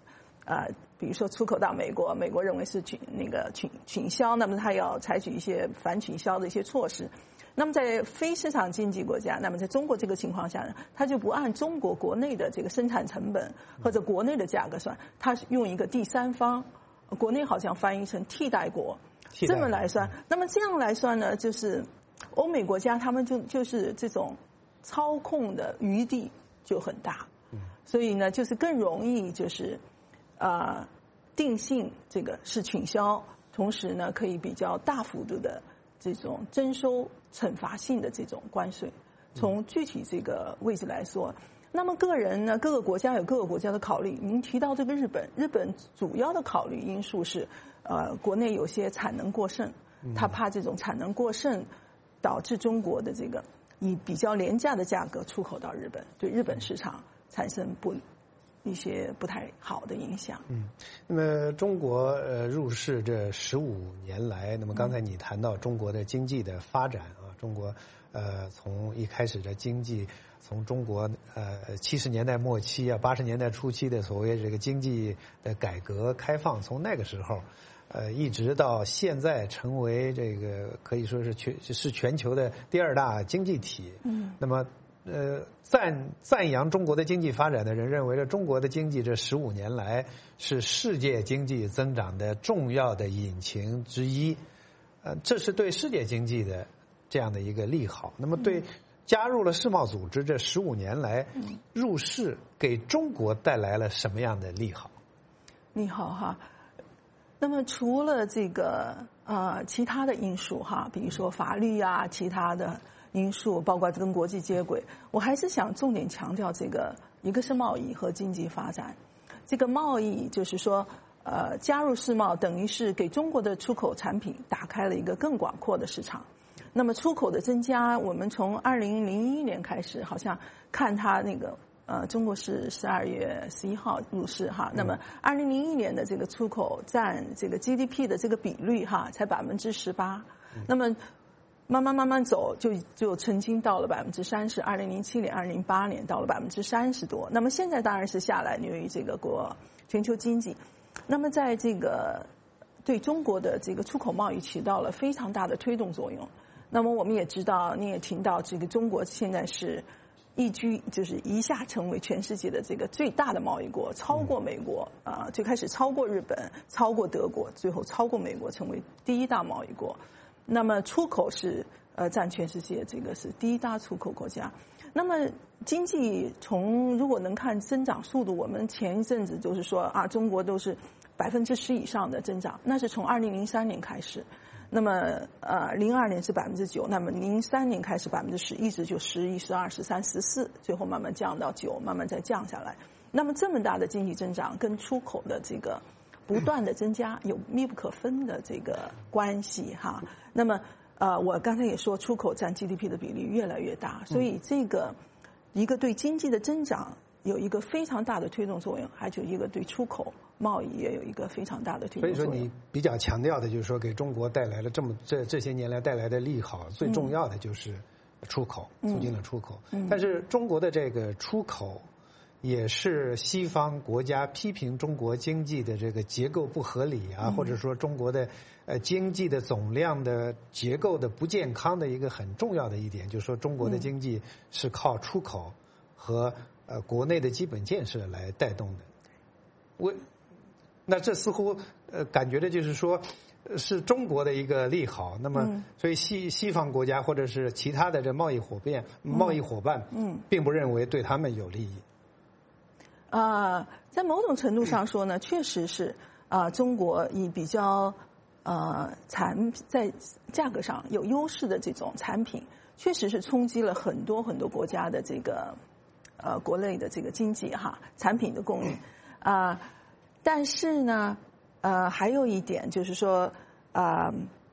呃，比如说出口到美国，美国认为是倾那个倾倾销，那么它要采取一些反倾销的一些措施。那么在非市场经济国家，那么在中国这个情况下呢，它就不按中国国内的这个生产成本或者国内的价格算，它是用一个第三方，国内好像翻译成替代国，这么来算。那么这样来算呢，就是欧美国家他们就就是这种操控的余地就很大，所以呢，就是更容易就是啊、呃、定性这个是倾销，同时呢可以比较大幅度的这种征收惩罚性的这种关税。从具体这个位置来说，那么个人呢，各个国家有各个国家的考虑。您提到这个日本，日本主要的考虑因素是，呃，国内有些产能过剩，他怕这种产能过剩导致中国的这个以比较廉价的价格出口到日本，对日本市场产生不一些不太好的影响。 嗯，那么中国呃入世这十五年来，那么刚才你谈到中国的经济的发展啊，中国呃从一开始的经济，从中国呃七十年代末期啊八十年代初期的所谓这个经济的改革开放，从那个时候呃一直到现在成为这个可以说是全是全球的第二大经济体。嗯，那么。呃，赞赞扬中国的经济发展的人认为，这中国的经济这十五年来是世界经济增长的重要的引擎之一，呃，这是对世界经济的这样的一个利好。那么，对加入了世贸组织这十五年来入世，给中国带来了什么样的利好？ 利好哈。那么除了这个呃其他的因素哈，比如说法律啊，其他的因素，包括跟国际接轨，我还是想重点强调这个，一个是贸易和经济发展。这个贸易就是说，呃，加入世贸等于是给中国的出口产品打开了一个更广阔的市场。那么出口的增加，我们从二零零一年开始，好像看它那个呃，中国是十二月十一号入世哈，那么二零零一年的这个出口占这个 G D P 的这个比率哈，才百分之十八，那么。慢慢慢慢走，就就曾经到了百分之三十。二零零七年、二零零八年到了百分之三十多。那么现在当然是下来，由于这个国全球经济，那么在这个对中国的这个出口贸易起到了非常大的推动作用。那么我们也知道，你也听到，这个中国现在是一居，就是一下成为全世界的这个最大的贸易国，超过美国啊、呃，最开始超过日本，超过德国，最后超过美国，成为第一大贸易国。那么出口是呃占全世界这个是第一大出口国家。那么经济从如果能看增长速度，我们前一阵子就是说啊，中国都是百分之十以上的增长，那是从二零零三年开始。那么呃零二年是百分之九，那么零三年开始百分之十，一直就十一、十二、十三、十四，最后慢慢降到九，慢慢再降下来。那么这么大的经济增长跟出口的这个不断的增加有密不可分的这个关系哈。那么呃，我刚才也说，出口占 G D P 的比例越来越大，所以这个一个对经济的增长有一个非常大的推动作用，还有一个对出口贸易也有一个非常大的推动作用。 所以说，你比较强调的就是说，给中国带来了这么这这些年来带来的利好，最重要的就是出口，促进了出口。嗯、但是中国的这个出口，也是西方国家批评中国经济的这个结构不合理啊，嗯、或者说中国的呃经济的总量的结构的不健康的一个很重要的一点，就是说中国的经济是靠出口和呃国内的基本建设来带动的。我那这似乎呃感觉的就是说是中国的一个利好，那么所以西西方国家或者是其他的这贸易伙伴贸易伙伴，嗯，并不认为对他们有利益。 啊、呃，在某种程度上说呢，确实是啊、呃，中国以比较呃产在价格上有优势的这种产品，确实是冲击了很多很多国家的这个呃国内的这个经济哈，产品的供应啊、呃。但是呢，呃，还有一点就是说啊、呃，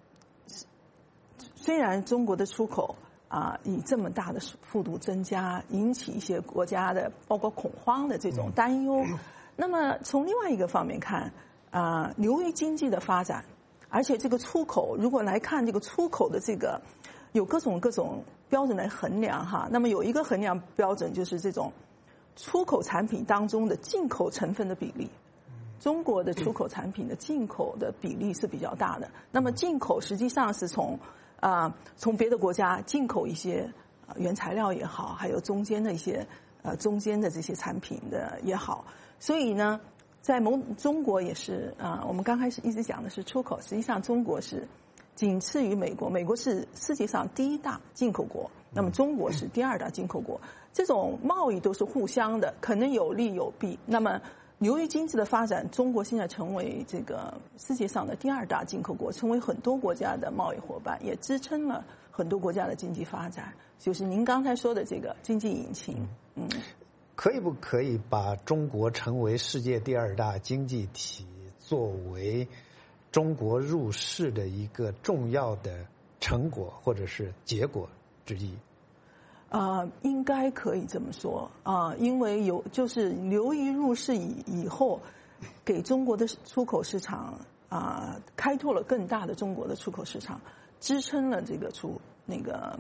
虽然中国的出口啊，以这么大的幅度增加，引起一些国家的包括恐慌的这种担忧。那么从另外一个方面看，啊，由于经济的发展，而且这个出口，如果来看这个出口的这个有各种各种标准来衡量哈。那么有一个衡量标准就是这种出口产品当中的进口成分的比例。 中国的出口产品的进口的比例是比较大的。那么进口实际上是从啊、呃、从别的国家进口一些原材料也好，还有中间的一些呃中间的这些产品的也好，所以呢，在某中国也是啊、呃，我们刚开始一直讲的是出口，实际上中国是仅次于美国，美国是世界上第一大进口国，那么中国是第二大进口国。这种贸易都是互相的，可能有利有弊。那么由于经济的发展，中国现在成为这个世界上的第二大进口国，成为很多国家的贸易伙伴，也支撑了很多国家的经济发展。就是您刚才说的这个经济引擎，嗯， 可以不可以把中国成为世界第二大经济体作为中国入世的一个重要的成果或者是结果之一？ 啊、呃，应该可以这么说啊、呃，因为有就是由于入世以以后，给中国的出口市场啊、呃、开拓了更大的中国的出口市场，支撑了这个出那个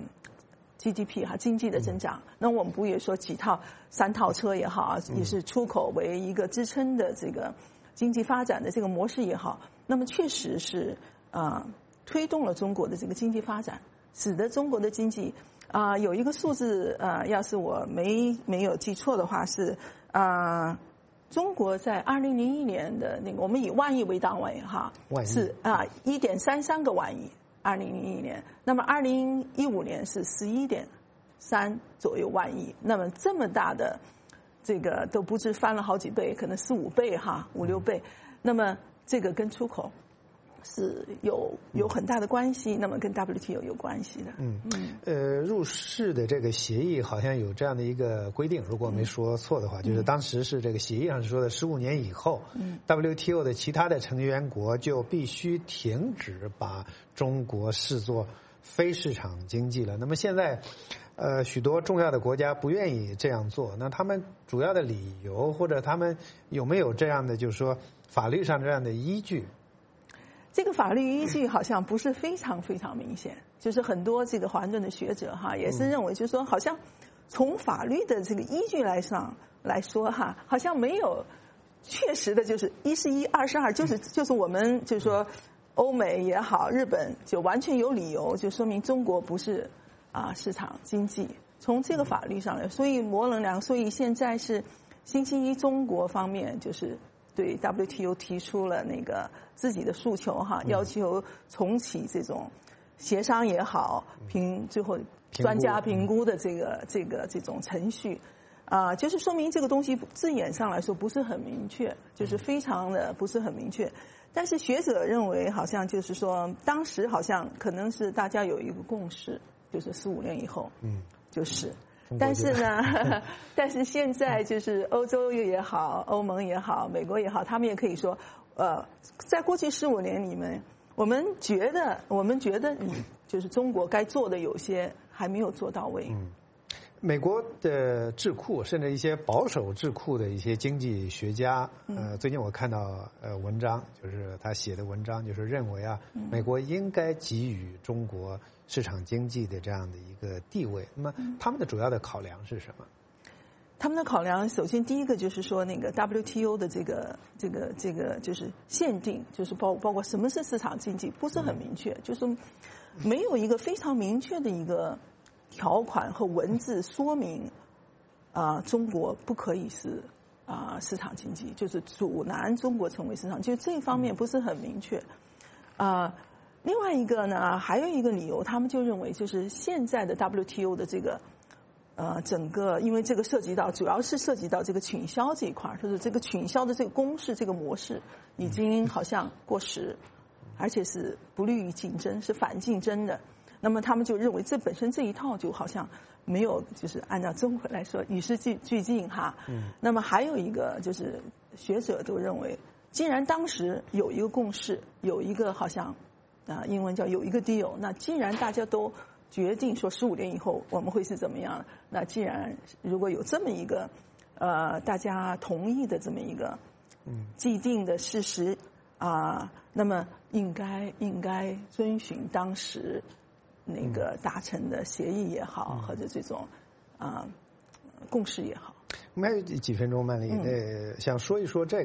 G D P 哈经济的增长。那我们不也说几套三套车也好，也是出口为一个支撑的这个经济发展的这个模式也好，那么确实是啊、呃、推动了中国的这个经济发展，使得中国的经济。啊、呃，有一个数字，呃，要是我没没有记错的话是，啊、呃，中国在二零零一年的那个，我们以万亿为单位哈，是啊，一点三三个万亿，二零零一年。那么二零一五年是十一点三左右万亿。那么这么大的这个都不止翻了好几倍，可能四五倍哈，五六倍。那么这个跟出口是有有很大的关系，那么跟 W T O 有关系的。 嗯嗯，呃，入世的这个协议好像有这样的一个规定，如果没说错的话，嗯、就是当时是这个协议上说的，十五年以后、嗯、，W T O 的其他的成员国就必须停止把中国视作非市场经济了。那么现在，呃，许多重要的国家不愿意这样做，那他们主要的理由或者他们有没有这样的，就是说法律上这样的依据？ 这个法律依据好像不是非常非常明显，就是很多这个华盛顿的学者哈也是认为，就是说好像从法律的这个依据来上来说哈，好像没有确实的，就是一是一，二是二，就是就是我们就是说欧美也好，日本就完全有理由，就说明中国不是啊市场经济。从这个法律上来，所以模棱两，所以现在是星期一中国方面就是对 W T O 提出了那个自己的诉求哈，要求重启这种协商也好，评最后专家评估的这个这个这种程序，啊、呃，就是说明这个东西字眼上来说不是很明确，就是非常的不是很明确。但是学者认为，好像就是说，当时好像可能是大家有一个共识，就是四五年以后，嗯，就是。但是呢，但是现在就是欧洲也好，欧盟也好，美国也好，他们也可以说，呃，在过去十五年里面，我们觉得，我们觉得你就是中国该做的有些还没有做到位。 嗯，美国的智库，甚至一些保守智库的一些经济学家，呃，最近我看到呃文章，就是他写的文章，就是认为啊，美国应该给予中国市场经济的这样的一个地位。那么他们的主要的考量是什么？ 他们的考量，首先第一个就是说，那个 W T O 的这个这个这个就是限定，就是包包括什么是市场经济，不是很明确，就是没有一个非常明确的一个条款和文字说明，啊、呃，中国不可以是啊、呃、市场经济，就是阻拦中国成为市场，就这方面不是很明确，啊、呃。另外一个呢，还有一个理由，他们就认为就是现在的 W T O 的这个呃整个，因为这个涉及到主要是涉及到这个倾销这一块，就是这个倾销的这个公式这个模式已经好像过时，而且是不利于竞争，是反竞争的。那么他们就认为这本身这一套就好像没有，就是按照中国来说与时俱俱进哈。嗯。那么还有一个就是学者都认为，既然当时有一个共识，有一个好像。啊，英文叫有一个 deal。那既然大家都决定说十五年以后我们会是怎么样，那既然如果有这么一个呃大家同意的这么一个嗯既定的事实啊、呃，那么应该应该遵循当时那个达成的协议也好，嗯、或者这种啊、呃、共识也好。 我们还有几分钟，曼丽，呃，想说一说这个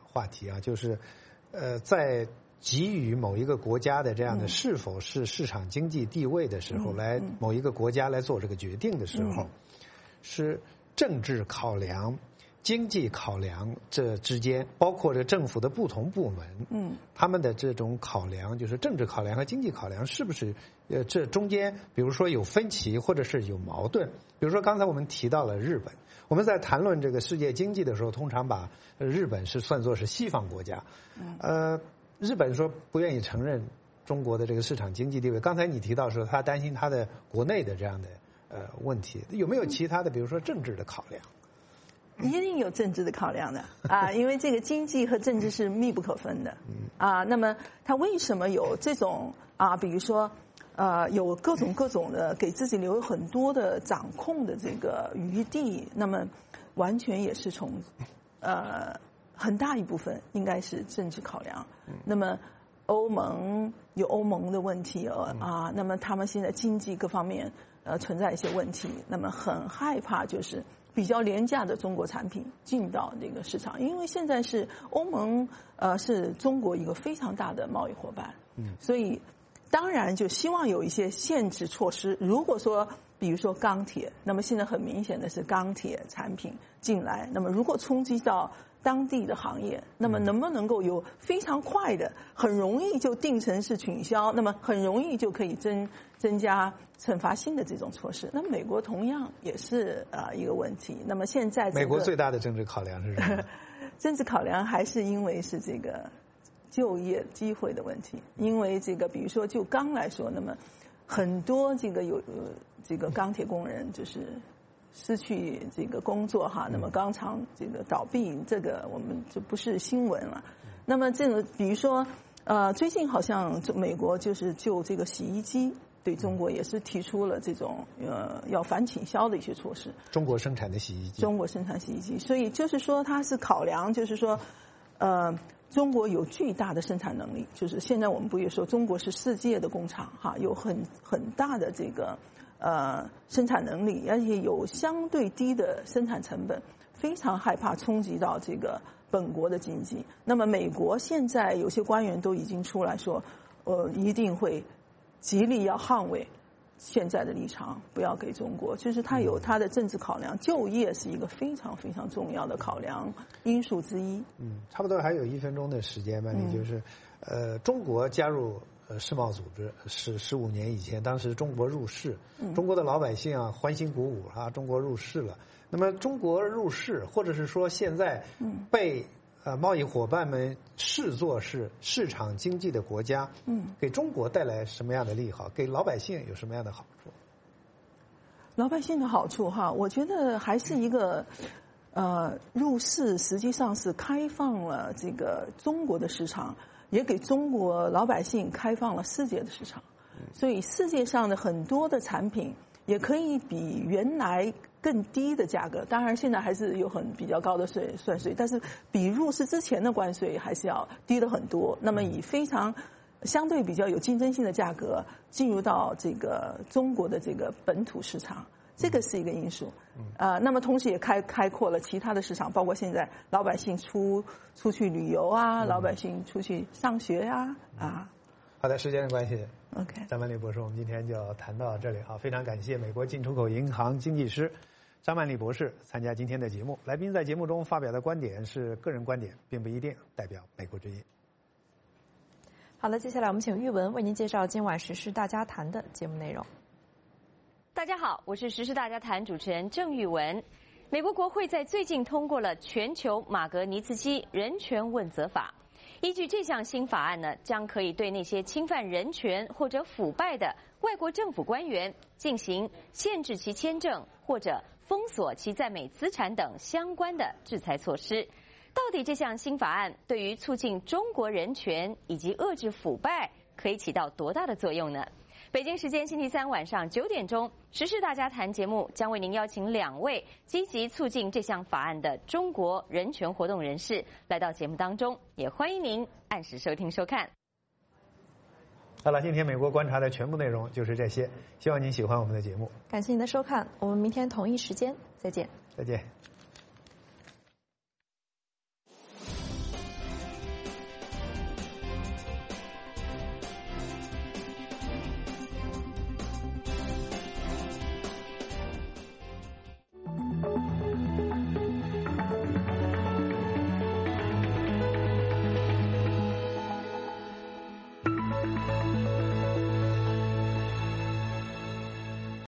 话题啊，就是呃在给予某一个国家的这样的是否是市场经济地位的时候，来某一个国家来做这个决定的时候，是政治考量、经济考量这之间，包括这政府的不同部门，嗯，他们的这种考量，就是政治考量和经济考量，是不是呃这中间，比如说有分歧或者是有矛盾？比如说刚才我们提到了日本，我们在谈论这个世界经济的时候，通常把日本是算作是西方国家，呃，日本说不愿意承认中国的这个市场经济地位。刚才你提到说，他担心他的国内的这样的呃问题，有没有其他的，比如说政治的考量？ 一定有政治的考量的啊，因为这个经济和政治是密不可分的啊。那么他为什么有这种啊，比如说呃，有各种各种的给自己留很多的掌控的这个余地？那么完全也是从呃很大一部分应该是政治考量。那么欧盟有欧盟的问题啊，那么他们现在经济各方面呃存在一些问题，那么很害怕就是比较廉价的中国产品进到这个市场，因为现在是欧盟呃是中国一个非常大的贸易伙伴，嗯，所以当然就希望有一些限制措施。如果说比如说钢铁，那么现在很明显的是钢铁产品进来，那么如果冲击到当地的行业，那么能不能够有非常快的、很容易就定成是取消，那么很容易就可以增增加惩罚性的这种措施？那美国同样也是啊、呃、一个问题。那么现在美国最大的政治考量是什么？ 政治考量还是因为是这个就业机会的问题。因为这个比如说就钢来说，那么很多这个有呃这个钢铁工人就是失去这个工作哈，那么钢厂这个倒闭，这个我们就不是新闻了。那么这个比如说呃最近好像美国就是就这个洗衣机对中国也是提出了这种呃要反倾销的一些措施。 中国生产的洗衣机， 中国生产洗衣机，所以就是说它是考量，就是说呃中国有巨大的生产能力，就是现在我们不也说中国是世界的工厂哈，有很很大的这个呃生产能力，而且有相对低的生产成本，非常害怕冲击到这个本国的经济。那么美国现在有些官员都已经出来说，呃一定会极力要捍卫现在的立场，不要给中国，就是他有他的政治考量，就业是一个非常非常重要的考量因素之一。 嗯，差不多还有一分钟的时间吧，你就是，呃，中国加入呃世贸组织是十五年以前，当时中国入世，中国的老百姓啊欢欣鼓舞啊，中国入世了。那么中国入世，或者是说现在被呃贸易伙伴们视作是市场经济的国家，嗯，给中国带来什么样的利好？给老百姓有什么样的好处？ 老百姓的好处哈，我觉得还是一个呃入世实际上是开放了这个中国的市场，也给中国老百姓开放了世界的市场，所以世界上的很多的产品也可以比原来更低的价格，当然现在还是有很比较高的税算税，但是比入世之前的关税还是要低的很多。那么以非常相对比较有竞争性的价格进入到这个中国的这个本土市场，这个是一个因素。啊、呃，那么同时也开开阔了其他的市场，包括现在老百姓出出去旅游啊，老百姓出去上学呀、啊，啊。 好的，时间的关系 ，OK， 张曼丽博士，我们今天就谈到这里啊，非常感谢美国进出口银行经济师张曼丽博士参加今天的节目。来宾在节目中发表的观点是个人观点，并不一定代表美国之音。 好的，接下来我们请玉文为您介绍今晚时事大家谈的节目内容。 大家好，我是时事大家谈主持人郑玉文。美国国会在最近通过了全球马格尼茨基人权问责法。依据这项新法案呢，将可以对那些侵犯人权或者腐败的外国政府官员进行限制其签证或者封锁其在美资产等相关的制裁措施。到底这项新法案对于促进中国人权以及遏制腐败可以起到多大的作用呢？北京时间星期三晚上九点钟，时事大家谈节目将为您邀请两位积极促进这项法案的中国人权活动人士来到节目当中，也欢迎您按时收听收看。 好了，今天美国观察的全部内容就是这些，希望您喜欢我们的节目。 感谢您的收看，我们明天同一时间再见。 再见。